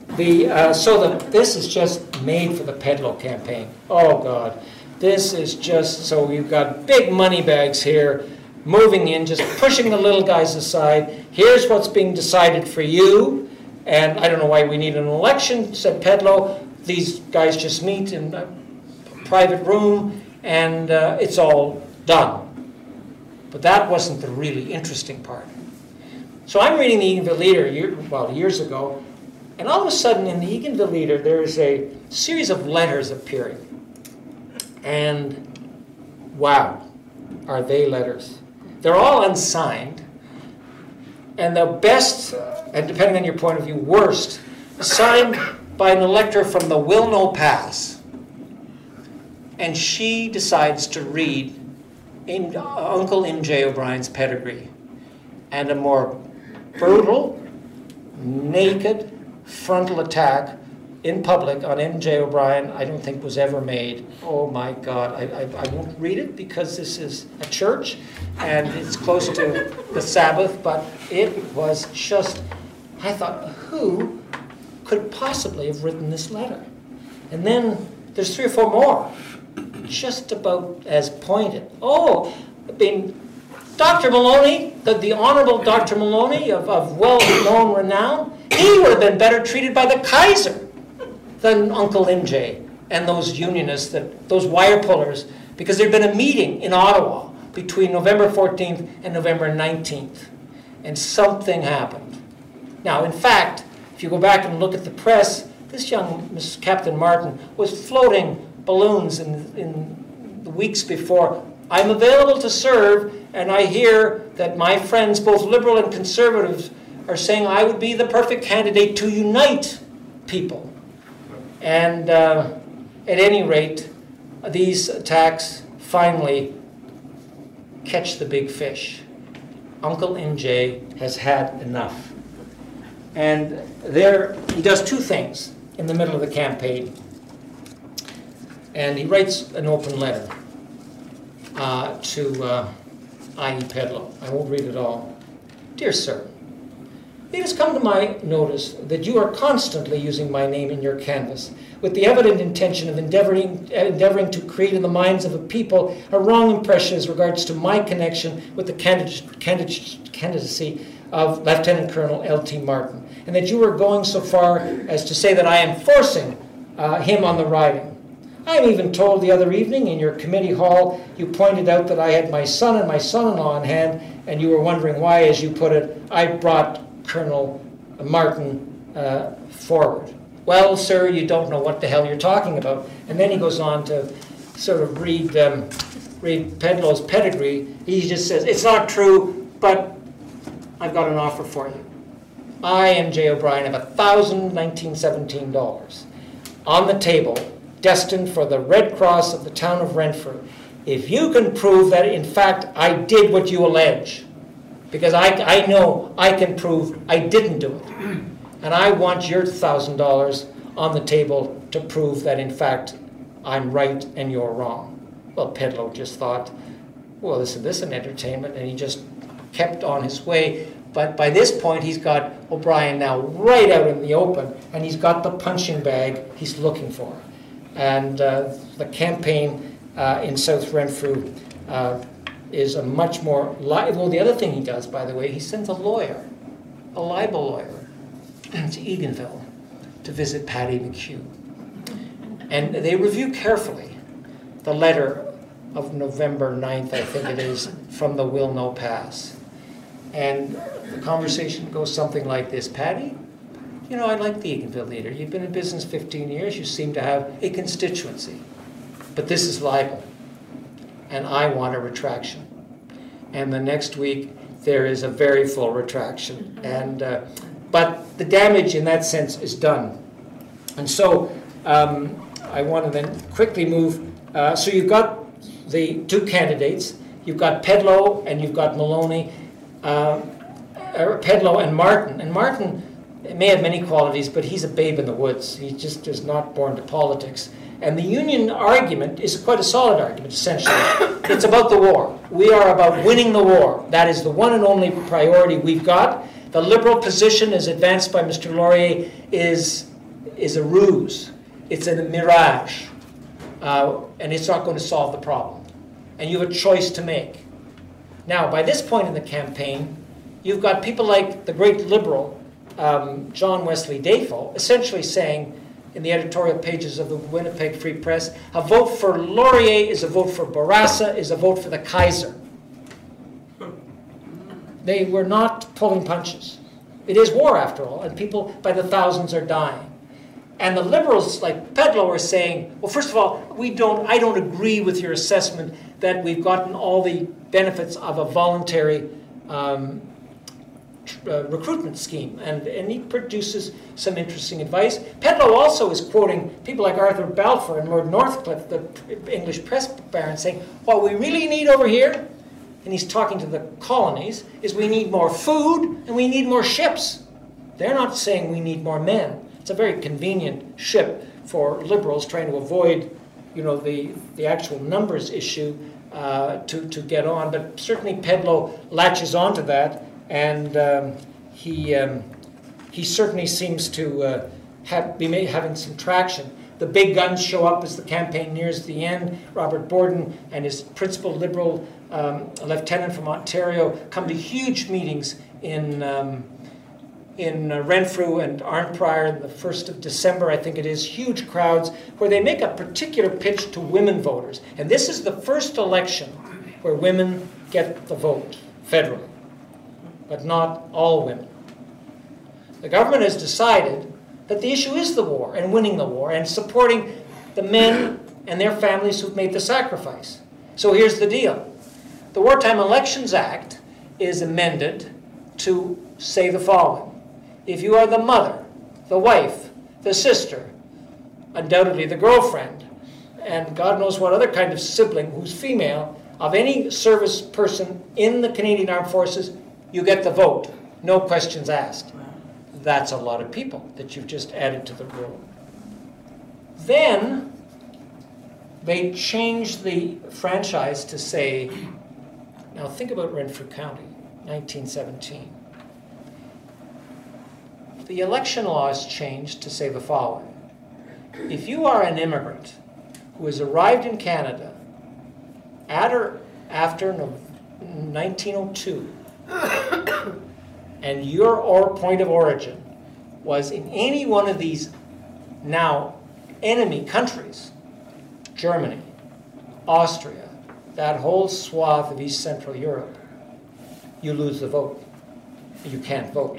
This is just made for the Pedlow campaign. Oh, God. This is just, so we've got big money bags here, moving in, just pushing the little guys aside. Here's what's being decided for you. And I don't know why we need an election, said Pedlow. These guys just meet in a private room, and it's all done. But that wasn't the really interesting part. So I'm reading the Eganville Leader years ago, and all of a sudden in the Eganville Leader there is a series of letters appearing. And wow, are they letters. They're all unsigned, and the best, and depending on your point of view, worst, signed by an elector from the Wilno Pass. And she decides to read Uncle M.J. O'Brien's pedigree. And a more brutal, naked, frontal attack in public on M.J. O'Brien, I don't think was ever made. Oh my God, I won't read it because this is a church and it's close to the Sabbath, but it was just, I thought, who could possibly have written this letter? And then there's 3 or 4 more, just about as pointed. Oh, I mean, Dr. Maloney, the Honorable Dr. Maloney of well-known renown, he would have been better treated by the Kaiser than Uncle MJ and those unionists, those wire pullers, because there'd been a meeting in Ottawa between November 14th and November 19th, and something happened. Now, in fact, if you go back and look at the press, this young Captain Martin was floating balloons in the weeks before. I'm available to serve, and I hear that my friends, both Liberal and Conservatives, are saying I would be the perfect candidate to unite people. And at any rate, these attacks finally catch the big fish. Uncle MJ has had enough. And there he does two things in the middle of the campaign. And he writes an open letter to I.E. Pedlow. I won't read it all. Dear sir, it has come to my notice that you are constantly using my name in your canvass with the evident intention of endeavoring to create in the minds of a people a wrong impression as regards to my connection with the candidacy of Lieutenant Colonel L.T. Martin, and that you are going so far as to say that I am forcing him on the riding. I am even told the other evening in your committee hall you pointed out that I had my son and my son-in-law in hand, and you were wondering why, as you put it, I brought Colonel Martin forward. Well, sir, you don't know what the hell you're talking about. And then he goes on to sort of read Pedlow's pedigree. He just says, it's not true, but I've got an offer for you. I, M.J. O'Brien, have $1,017 on the table, destined for the Red Cross of the town of Renfrew. If you can prove that, in fact, I did what you allege, because I know I can prove I didn't do it. And I want your $1,000 on the table to prove that, in fact, I'm right and you're wrong. Well, Pedlow just thought, well, this is an entertainment, and he just kept on his way. But by this point, he's got O'Brien now right out in the open, and he's got the punching bag he's looking for. And the campaign in South Renfrew is a much more... Well, the other thing he does, by the way, he sends a lawyer, a libel lawyer, to Eganville to visit Paddy McHugh. And they review carefully the letter of November 9th, I think it is, from the Will-No Pass. And the conversation goes something like this. Paddy, you know, I like the Eganville leader. You've been in business 15 years. You seem to have a constituency. But this is libel. And I want a retraction. And the next week, there is a very full retraction. And but the damage in that sense is done. And so I want to then quickly move. So you've got the two candidates. You've got Pedlow and you've got Maloney. Pedlow and Martin. And Martin may have many qualities, but he's a babe in the woods. He just is not born to politics. And the union argument is quite a solid argument, essentially. It's about the war. We are about winning the war. That is the one and only priority we've got. The Liberal position, as advanced by Mr. Laurier, is a ruse. It's a mirage. And it's not going to solve the problem. And you have a choice to make. Now, by this point in the campaign, you've got people like the great Liberal, John Wesley Dafoe, essentially saying, in the editorial pages of the Winnipeg Free Press, a vote for Laurier is a vote for Bourassa, is a vote for the Kaiser. They were not pulling punches. It is war, after all, and people by the thousands are dying. And the Liberals, like Pedlow, are saying, well, first of all, I don't agree with your assessment that we've gotten all the benefits of a voluntary recruitment scheme, and he produces some interesting advice. Pedlow also is quoting people like Arthur Balfour and Lord Northcliffe, the English press baron, saying, what we really need over here, and he's talking to the colonies, is we need more food and we need more ships. They're not saying we need more men. It's a very convenient ship for Liberals trying to avoid, the actual numbers issue to get on. But certainly Pedlow latches onto that, and he certainly seems to be having some traction. The big guns show up as the campaign nears the end. Robert Borden and his principal Liberal lieutenant from Ontario come to huge meetings in in Renfrew and Arnprior, the 1st of December, I think it is, huge crowds, where they make a particular pitch to women voters. And this is the first election where women get the vote, federally, but not all women. The government has decided that the issue is the war and winning the war and supporting the men and their families who've made the sacrifice. So here's the deal. The Wartime Elections Act is amended to say the following. If you are the mother, the wife, the sister, undoubtedly the girlfriend, and God knows what other kind of sibling who's female, of any service person in the Canadian Armed Forces, you get the vote. No questions asked. That's a lot of people that you've just added to the rule. Then they changed the franchise to say, now think about Renfrew County, 1917. The election laws changed to say the following. If you are an immigrant who has arrived in Canada at or after 1902, and your point of origin was in any one of these now enemy countries, Germany, Austria, that whole swath of East Central Europe, you lose the vote. You can't vote.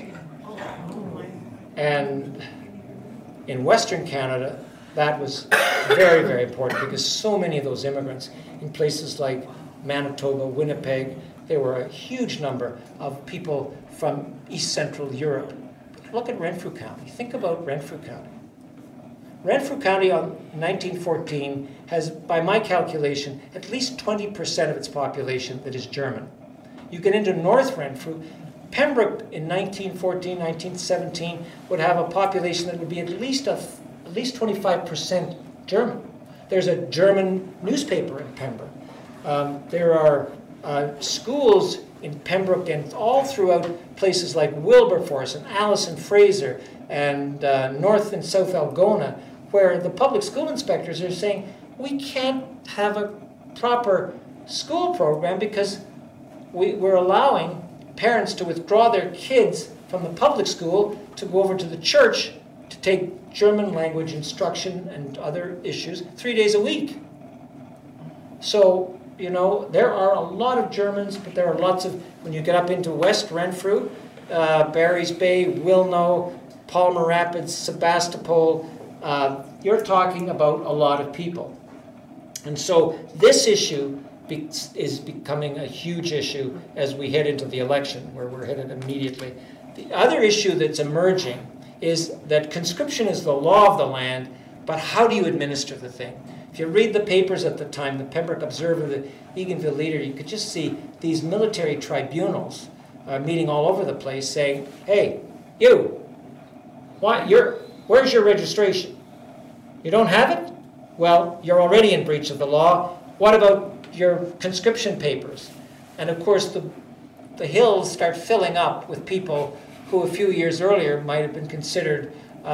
And in Western Canada, that was very, very important because so many of those immigrants in places like Manitoba, Winnipeg, there were a huge number of people from East Central Europe. Look at Renfrew County. Think about Renfrew County. Renfrew County in 1914 has, by my calculation, at least 20% of its population that is German. You get into North Renfrew, Pembroke in 1914, 1917 would have a population that would be at least 25% German. There's a German newspaper in Pembroke. There are schools in Pembroke and all throughout places like Wilberforce and Allison Fraser and North and South Algona, where the public school inspectors are saying, we can't have a proper school program because we're allowing parents to withdraw their kids from the public school to go over to the church to take German language instruction and other issues 3 days a week. So, you know, there are a lot of Germans, but there are lots of, when you get up into West Renfrew, Barry's Bay, Wilno, Palmer Rapids, Sebastopol, you're talking about a lot of people. And so this issue is becoming a huge issue as we head into the election, where we're headed immediately. The other issue that's emerging is that conscription is the law of the land, but how do you administer the thing? If you read the papers at the time, the Pembroke Observer, the Eganville Leader, you could just see these military tribunals meeting all over the place saying, hey, you, where's your registration? You don't have it? Well, you're already in breach of the law. What about your conscription papers? And of course, the hills start filling up with people who a few years earlier might have been considered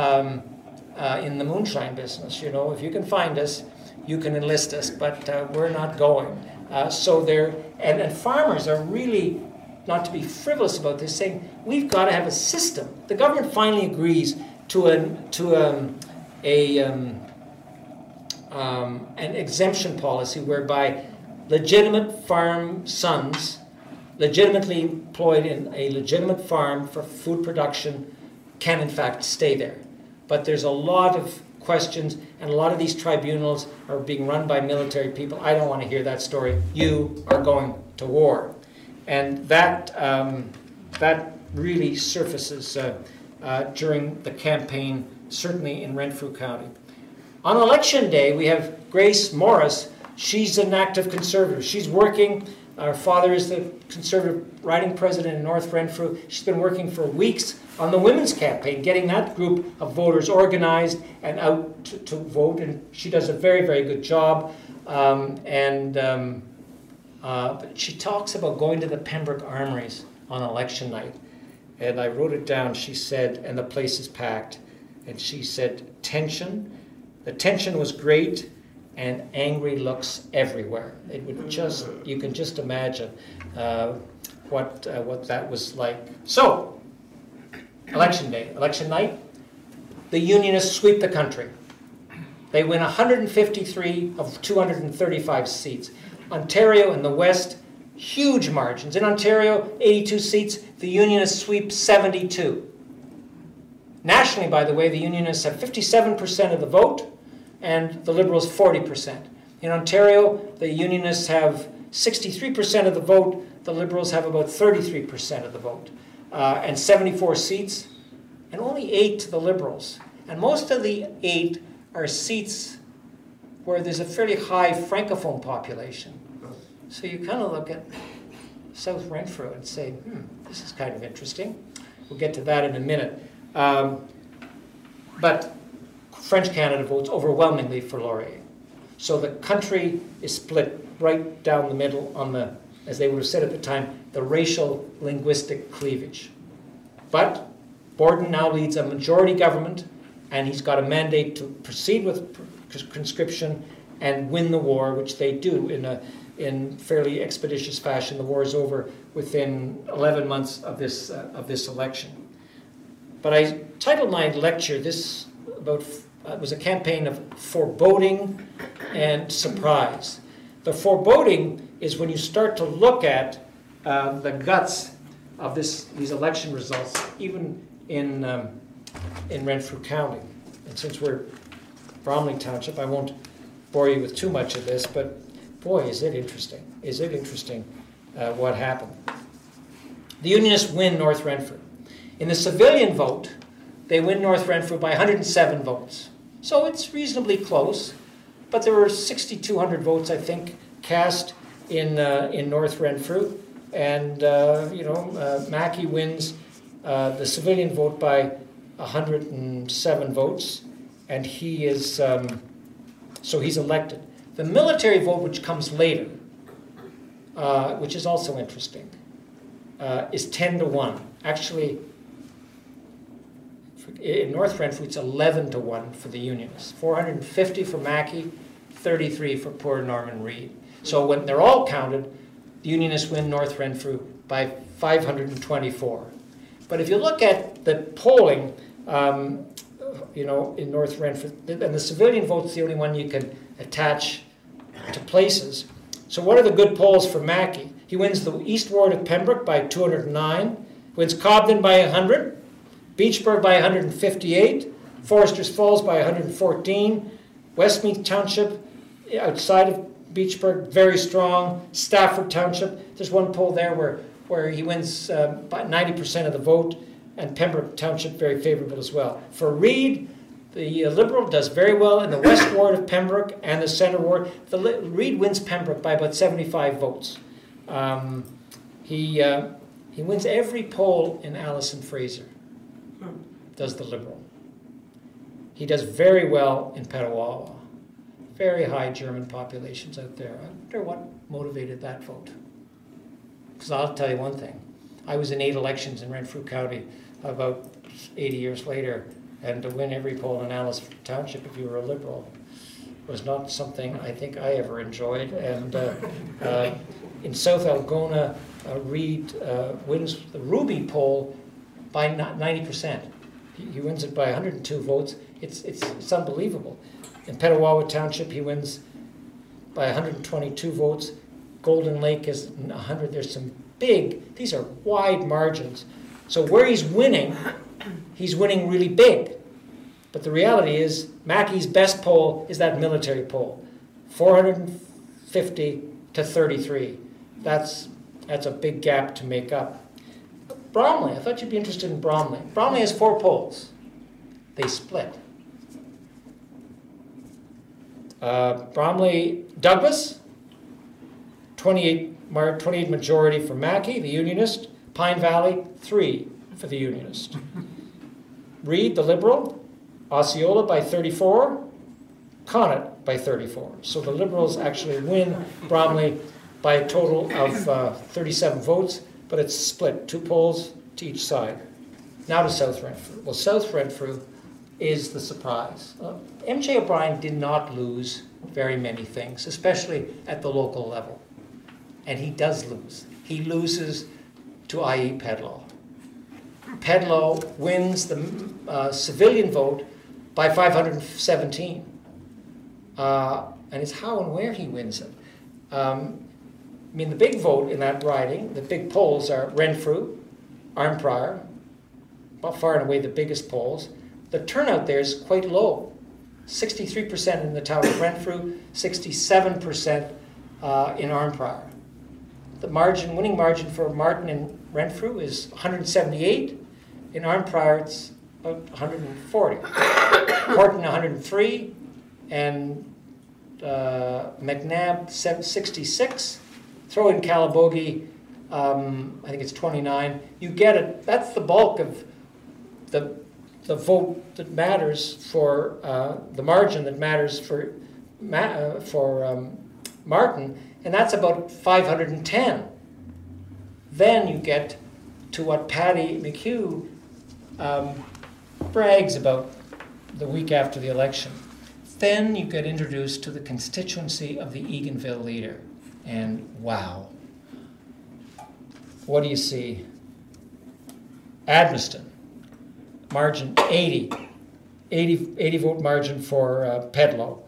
in the moonshine business. You know, if you can find us, you can enlist us, but we're not going. So they're, and farmers are really, not to be frivolous about this, saying we've got to have a system. The government finally agrees to an exemption policy whereby legitimate farm sons, legitimately employed in a legitimate farm for food production, can in fact stay there. But there's a lot of questions, and a lot of these tribunals are being run by military people. I don't want to hear that story. You are going to war. And that really surfaces during the campaign, certainly in Renfrew County. On election day, we have Grace Morris. She's an active conservative. She's working. Her father is the Conservative riding president in North Renfrew. She's been working for weeks on the women's campaign, getting that group of voters organized and out to vote, and she does a very, very good job. But she talks about going to the Pembroke Armories on election night. And I wrote it down. She said, and the place is packed, and she said, tension. The tension was great, and angry looks everywhere. It would just, you can just imagine what that was like. So, election day, election night, the Unionists sweep the country. They win 153 of 235 seats. Ontario in the West, huge margins. In Ontario, 82 seats, the Unionists sweep 72. Nationally, by the way, the Unionists have 57% of the vote, and the Liberals 40%. In Ontario, the Unionists have 63% of the vote, the Liberals have about 33% of the vote, and 74 seats, and only 8 to the Liberals. And most of the 8 are seats where there's a fairly high Francophone population. So you kind of look at South Renfrew and say, this is kind of interesting. We'll get to that in a minute. But French Canada votes overwhelmingly for Laurier. So the country is split right down the middle on the, as they would have said at the time, the racial linguistic cleavage. But Borden now leads a majority government, and he's got a mandate to proceed with conscription and win the war, which they do in fairly expeditious fashion. The war is over within 11 months of this election. But I titled my lecture this about it was a campaign of foreboding and surprise. The foreboding is when you start to look at the guts of these election results, even in Renfrew County. And since we're Bromley Township, I won't bore you with too much of this, but boy, is it interesting. Is it interesting what happened? The Unionists win North Renfrew. In the civilian vote, they win North Renfrew by 107 votes. So it's reasonably close, but there were 6,200 votes, I think, cast in North Renfrew, and Mackey wins the civilian vote by 107 votes, and he is so he's elected. The military vote, which comes later, which is also interesting, is 10-1. Actually, in North Renfrew, it's 11-1 for the Unionists. 450 for Mackey, 33 for poor Norman Reed. So when they're all counted, the Unionists win North Renfrew by 524. But if you look at the polling, in North Renfrew, and the civilian vote's the only one you can attach to places. So what are the good polls for Mackey? He wins the East Ward of Pembroke by 209, wins Cobden by 100, Beechburg by 158, Foresters Falls by 114, Westmeath Township outside of Beechburg, very strong. Stafford Township, there's one poll there where he wins by 90% of the vote, and Pembroke Township very favorable as well. For Reed, the Liberal does very well in the West Ward of Pembroke and the Centre Ward. Reed wins Pembroke by about 75 votes. He wins every poll in Alison Fraser, does the Liberal. He does very well in Petawawa. Very high German populations out there. I wonder what motivated that vote. Because I'll tell you one thing. I was in 8 elections in Renfrew County about 80 years later, and to win every poll in Alice Township if you were a Liberal was not something I think I ever enjoyed. And in South Algona, Reed wins the Ruby poll by 90%. He wins it by 102 votes. It's unbelievable. In Petawawa Township, he wins by 122 votes. Golden Lake is 100. There's some these are wide margins. So where he's winning really big. But the reality is, Mackey's best poll is that military poll, 450 to 33. That's a big gap to make up. Bromley, I thought you'd be interested in Bromley. Bromley has 4 polls. They split. Bromley, Douglas, 28 majority for Mackey, the Unionist. Pine Valley, 3 for the Unionist. Reed, the Liberal. Osceola by 34. Connaught by 34. So the Liberals actually win Bromley by a total of 37 votes, but it's split, 2 polls to each side. Now to South Renfrew. Well, South Renfrew is the surprise. M.J. O'Brien did not lose very many things, especially at the local level. And he does lose. He loses to I.E. Pedlaw. Pedlow wins the civilian vote by 517. And it's how and where he wins it. The big vote in that riding, the big polls are Renfrew, Arnprior, by far and away the biggest polls. The turnout there is quite low. 63% in the town of Renfrew, 67% in Arnprior. The winning margin for Martin in Renfrew is 178. In Arnprior, it's about 140. Horton, 103, and McNabb, 66. Throw in Calabogie, I think it's 29. You get it. That's the bulk of the vote that matters for the margin that matters for Martin, and that's about 510. Then you get to what Paddy McHugh brags about the week after the election. Then you get introduced to the constituency of the Eganville leader, and wow, what do you see? Admaston, margin 80 vote margin for Pedlow.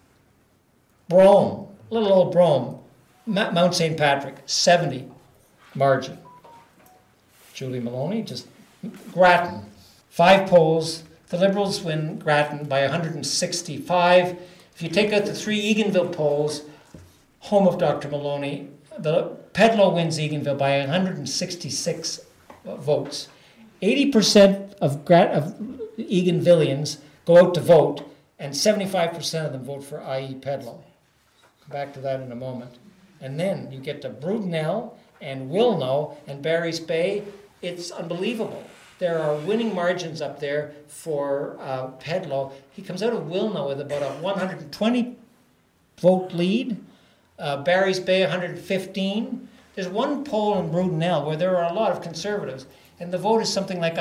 Brome, little old Brome, Mount St. Patrick, 70 margin. Julie Maloney, just Grattan, 5 polls. The Liberals win Grattan by 165. If you take out the 3 Eganville polls, home of Dr. Maloney, the Pedlow wins Eganville by 166 votes. 80% of Eganvillians go out to vote, and 75% of them vote for I.E. Pedlow. Come back to that in a moment. And then you get to Brudenell and Wilno and Barry's Bay. It's unbelievable. There are winning margins up there for Pedlow. He comes out of Wilno with about a 120 vote lead. Barry's Bay, 115. There's one poll in Brudenell where there are a lot of conservatives, and the vote is something like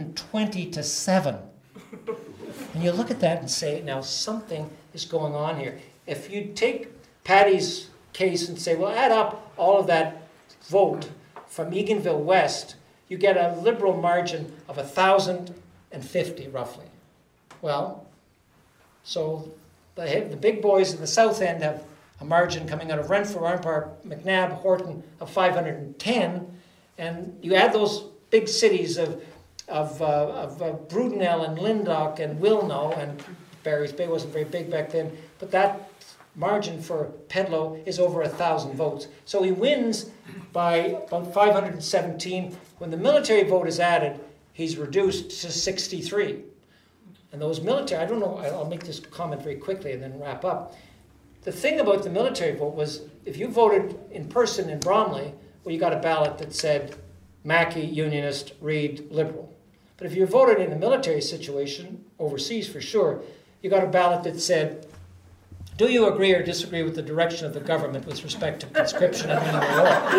120-7. And you look at that and say, now something is going on here. If you take Paddy's case and say, well, add up all of that vote from Eganville West, you get a Liberal margin of 1,050, roughly. Well, so the big boys in the South End have a margin coming out of Renfrew, Arnprior, McNabb, Horton of 510, and you add those big cities of Brudenell and Lyndoch and Wilno, and Barry's Bay wasn't very big back then, but that margin for Pedlow is over 1,000 votes. So he wins by about 517. When the military vote is added, he's reduced to 63. And those military, I don't know, I'll make this comment very quickly and then wrap up. The thing about the military vote was, if you voted in person in Bromley, well, you got a ballot that said Mackey, Unionist, Reid, Liberal. But if you voted in a military situation, overseas for sure, you got a ballot that said, do you agree or disagree with the direction of the government with respect to conscription and minimum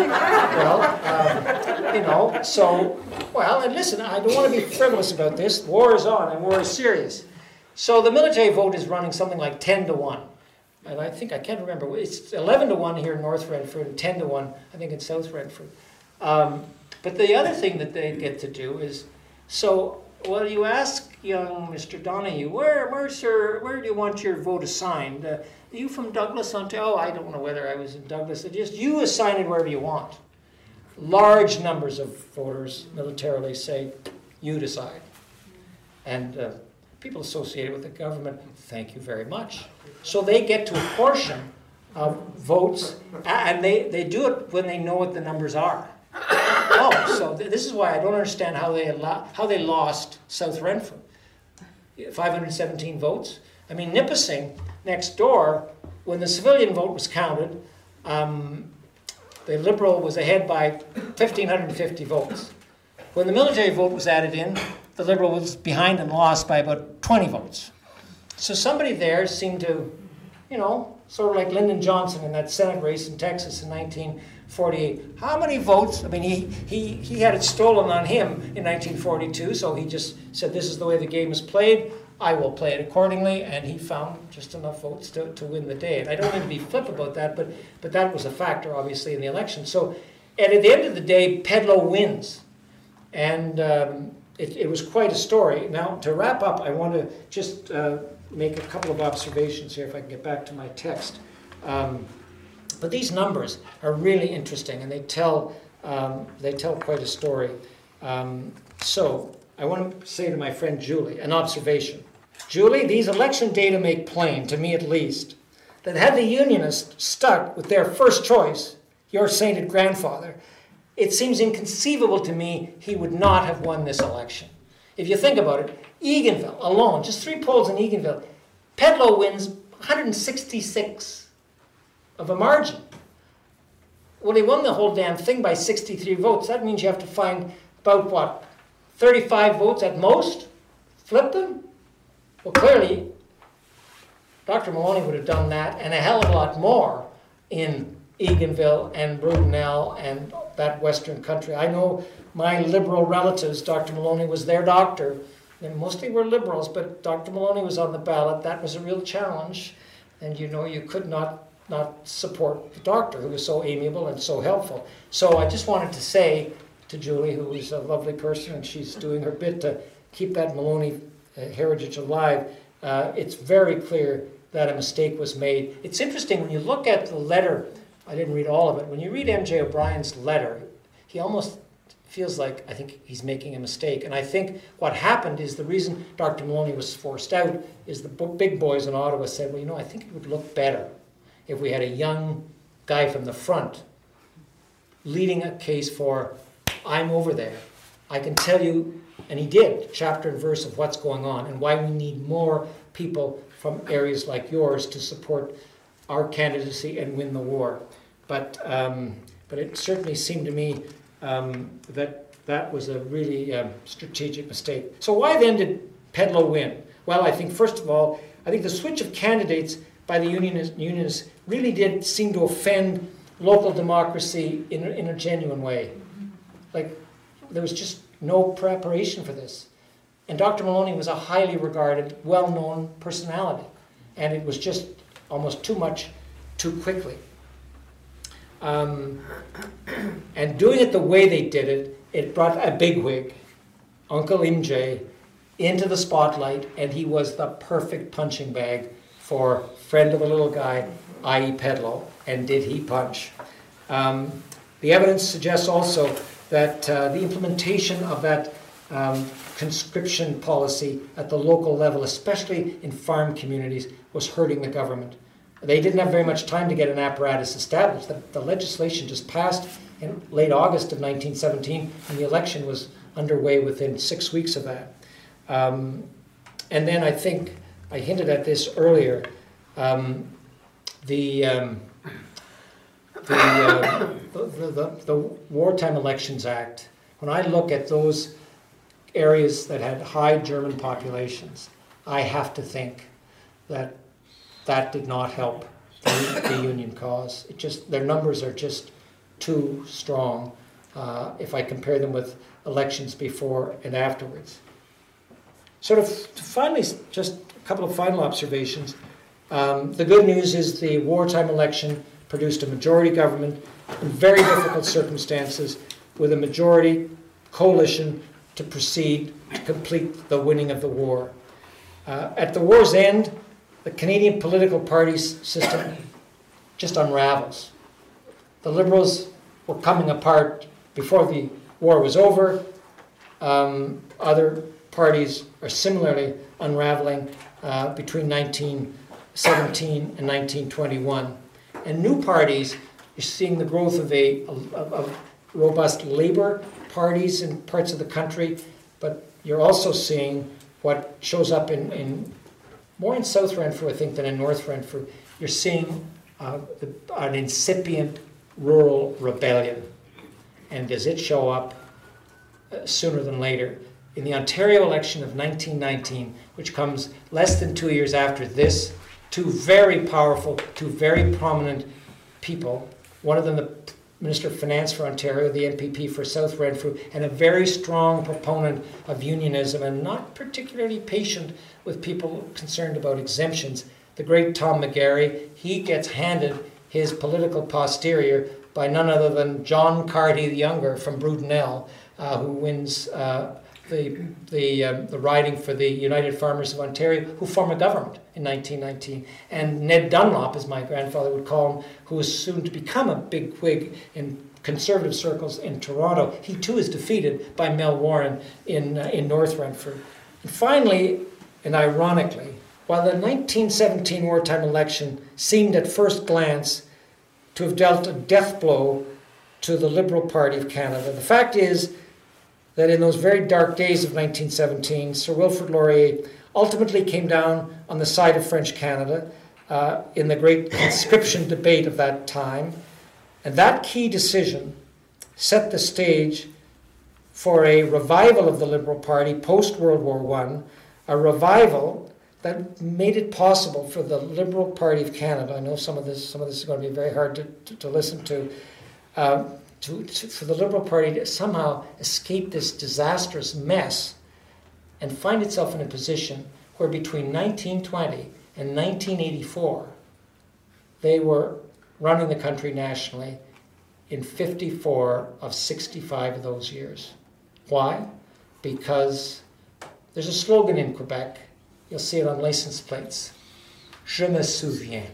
war? And listen, I don't want to be frivolous about this. War is on, and war is serious. So the military vote is running something like 10-1. And I think, I can't remember, it's 11-1 here in North Renfrew and 10-1, I think, in South Renfrew. But the other thing that they get to do is, well, you ask young Mr. Donahue, where do you want your vote assigned? Are you from Douglas, Ontario? Oh, I don't know whether I was in Douglas. Just you assign it wherever you want. Large numbers of voters militarily say, you decide. And people associated with the government, thank you very much. So they get to a portion of votes, and they do it when they know what the numbers are. This is why I don't understand how they lost South Renfrew. 517 votes. I mean, Nipissing, next door, when the civilian vote was counted, the Liberal was ahead by 1,550 votes. When the military vote was added in, the Liberal was behind and lost by about 20 votes. So somebody there seemed to, sort of like Lyndon Johnson in that Senate race in Texas in 1948. How many votes? I mean, he had it stolen on him in 1942, so he just said, this is the way the game is played. I will play it accordingly, and he found just enough votes to win the day. And I don't mean to be flip about that, but that was a factor, obviously, in the election. So, and at the end of the day, Pedlow wins. And it was quite a story. Now, to wrap up, I want to just make a couple of observations here, if I can get back to my text. But these numbers are really interesting, and they tell quite a story. So I want to say to my friend Julie, an observation. Julie, these election data make plain, to me at least, that had the Unionists stuck with their first choice, your sainted grandfather, it seems inconceivable to me he would not have won this election. If you think about it, Eganville alone, just 3 polls in Eganville, Pedlow wins 166 of a margin. Well, he won the whole damn thing by 63 votes. That means you have to find about, what, 35 votes at most? Flip them? Well, clearly, Dr. Maloney would have done that and a hell of a lot more in Eganville and Brudenell and that western country. I know my liberal relatives, Dr. Maloney was their doctor, and mostly were liberals, but Dr. Maloney was on the ballot. That was a real challenge, and you know you could not support the doctor who was so amiable and so helpful. So I just wanted to say to Julie, who is a lovely person, and she's doing her bit to keep that Maloney heritage alive, it's very clear that a mistake was made. It's interesting when you look at the letter, I didn't read all of it, when you read M.J. O'Brien's letter, he almost feels like, I think he's making a mistake. And I think what happened is the reason Dr. Maloney was forced out is the big boys in Ottawa said, well, you know, I think it would look better if we had a young guy from the front leading a case for, I'm over there. I can tell you, and he did, chapter and verse of what's going on and why we need more people from areas like yours to support our candidacy and win the war. But it certainly seemed to me that was a really strategic mistake. So why then did Pedlow win? Well, I think, first of all, I think the switch of candidates by the Unionists really did seem to offend local democracy in a genuine way. Like, there was just no preparation for this. And Dr. Maloney was a highly regarded, well-known personality. And it was just almost too much, too quickly. And doing it the way they did it, it brought a bigwig, Uncle MJ, into the spotlight, and he was the perfect punching bag for friend of the little guy, I.E. Pedlow. And did he punch? The evidence suggests also that the implementation of that conscription policy at the local level, especially in farm communities, was hurting the government. They didn't have very much time to get an apparatus established. The legislation just passed in late August of 1917, and the election was underway within 6 weeks of that. And then I think, I hinted at this earlier, the Wartime Elections Act, when I look at those areas that had high German populations, I have to think that that did not help the Union cause. Their numbers are just too strong if I compare them with elections before and afterwards. Sort of finally, just a couple of final observations. The good news is the wartime election produced a majority government in very difficult circumstances with a majority coalition to proceed to complete the winning of the war. At the war's end, the Canadian political parties system just unravels. The Liberals were coming apart before the war was over. Other parties are similarly unraveling between 1917 and 1921. And new parties, you're seeing the growth of robust labor parties in parts of the country, but you're also seeing what shows up more in South Renfrew, I think, than in North Renfrew. You're seeing an incipient rural rebellion. And does it show up sooner than later? In the Ontario election of 1919, which comes less than 2 years after this, two very powerful, two very prominent people, one of them the Minister of Finance for Ontario, the MPP for South Renfrew, and a very strong proponent of unionism and not particularly patient with people concerned about exemptions, the great Tom McGarry. He gets handed his political posterior by none other than John Carty the Younger from Brudenell, who wins the the riding for the United Farmers of Ontario, who form a government in 1919. And Ned Dunlop, as my grandfather would call him, who was soon to become a big Whig in conservative circles in Toronto, he too is defeated by Mel Warren in North Renfrew. And finally, and ironically, while the 1917 wartime election seemed at first glance to have dealt a death blow to the Liberal Party of Canada, the fact is that in those very dark days of 1917, Sir Wilfrid Laurier ultimately came down on the side of French Canada in the great conscription debate of that time. And that key decision set the stage for a revival of the Liberal Party post-World War I, a revival that made it possible for the Liberal Party of Canada, I know some of this is going to be very hard to listen to, for the Liberal Party to somehow escape this disastrous mess and find itself in a position where between 1920 and 1984, they were running the country nationally in 54 of 65 of those years. Why? Because there's a slogan in Quebec, you'll see it on license plates, Je me souviens,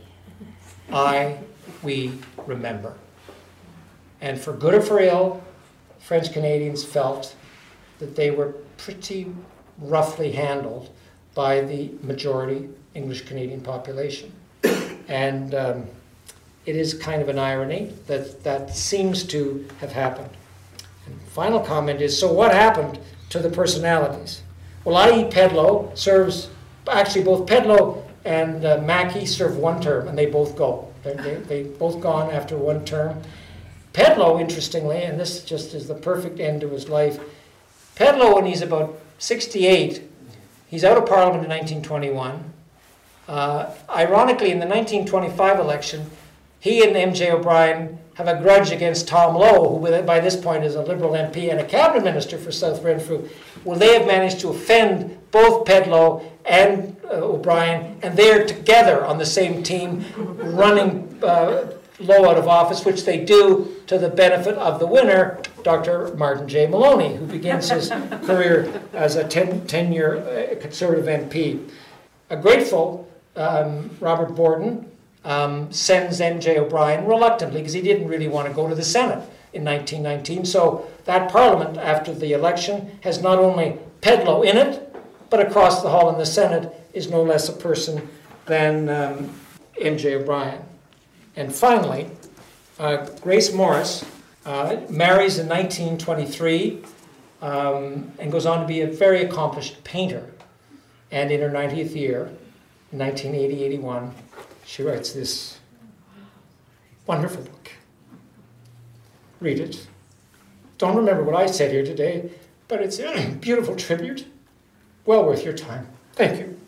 we remember. And for good or for ill, French Canadians felt that they were pretty roughly handled by the majority English Canadian population. And it is kind of an irony that seems to have happened. And final comment is, so what happened to the personalities? Well, I.E. Pedlow serves, actually both Pedlow and Mackey serve one term, and they both go. They both gone after one term. Pedlow, interestingly, and this just is the perfect end to his life, Pedlow, when he's about 68, he's out of Parliament in 1921. Ironically, in the 1925 election, he and M.J. O'Brien have a grudge against Tom Lowe, who by this point is a Liberal MP and a cabinet minister for South Renfrew. Well, they have managed to offend both Pedlow and O'Brien, and they're together on the same team running Lowe out of office, which they do to the benefit of the winner, Dr. Martin J. Maloney, who begins his career as a 10-year Conservative MP. A grateful Robert Borden sends M.J. O'Brien reluctantly, because he didn't really want to go to the Senate in 1919. So that Parliament, after the election, has not only Pedlow in it, but across the hall in the Senate is no less a person than M.J. O'Brien. And finally, Grace Morris marries in 1923 and goes on to be a very accomplished painter. And in her 90th year, 1980-81, she writes this wonderful book. Read it. Don't remember what I said here today, but it's a beautiful tribute. Well worth your time. Thank you.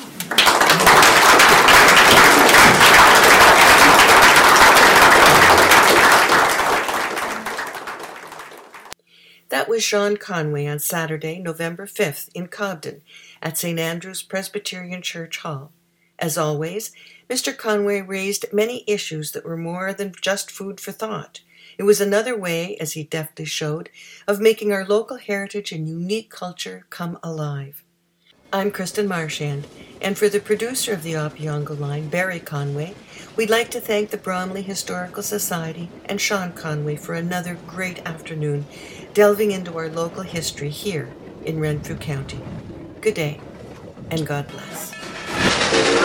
That was Sean Conway on Saturday, November 5th in Cobden at St. Andrew's Presbyterian Church Hall. As always, Mr. Conway raised many issues that were more than just food for thought. It was another way, as he deftly showed, of making our local heritage and unique culture come alive. I'm Kristen Marchand, and for the producer of the Opeongo Line, Barry Conway, we'd like to thank the Bromley Historical Society and Sean Conway for another great afternoon delving into our local history here in Renfrew County. Good day, and God bless.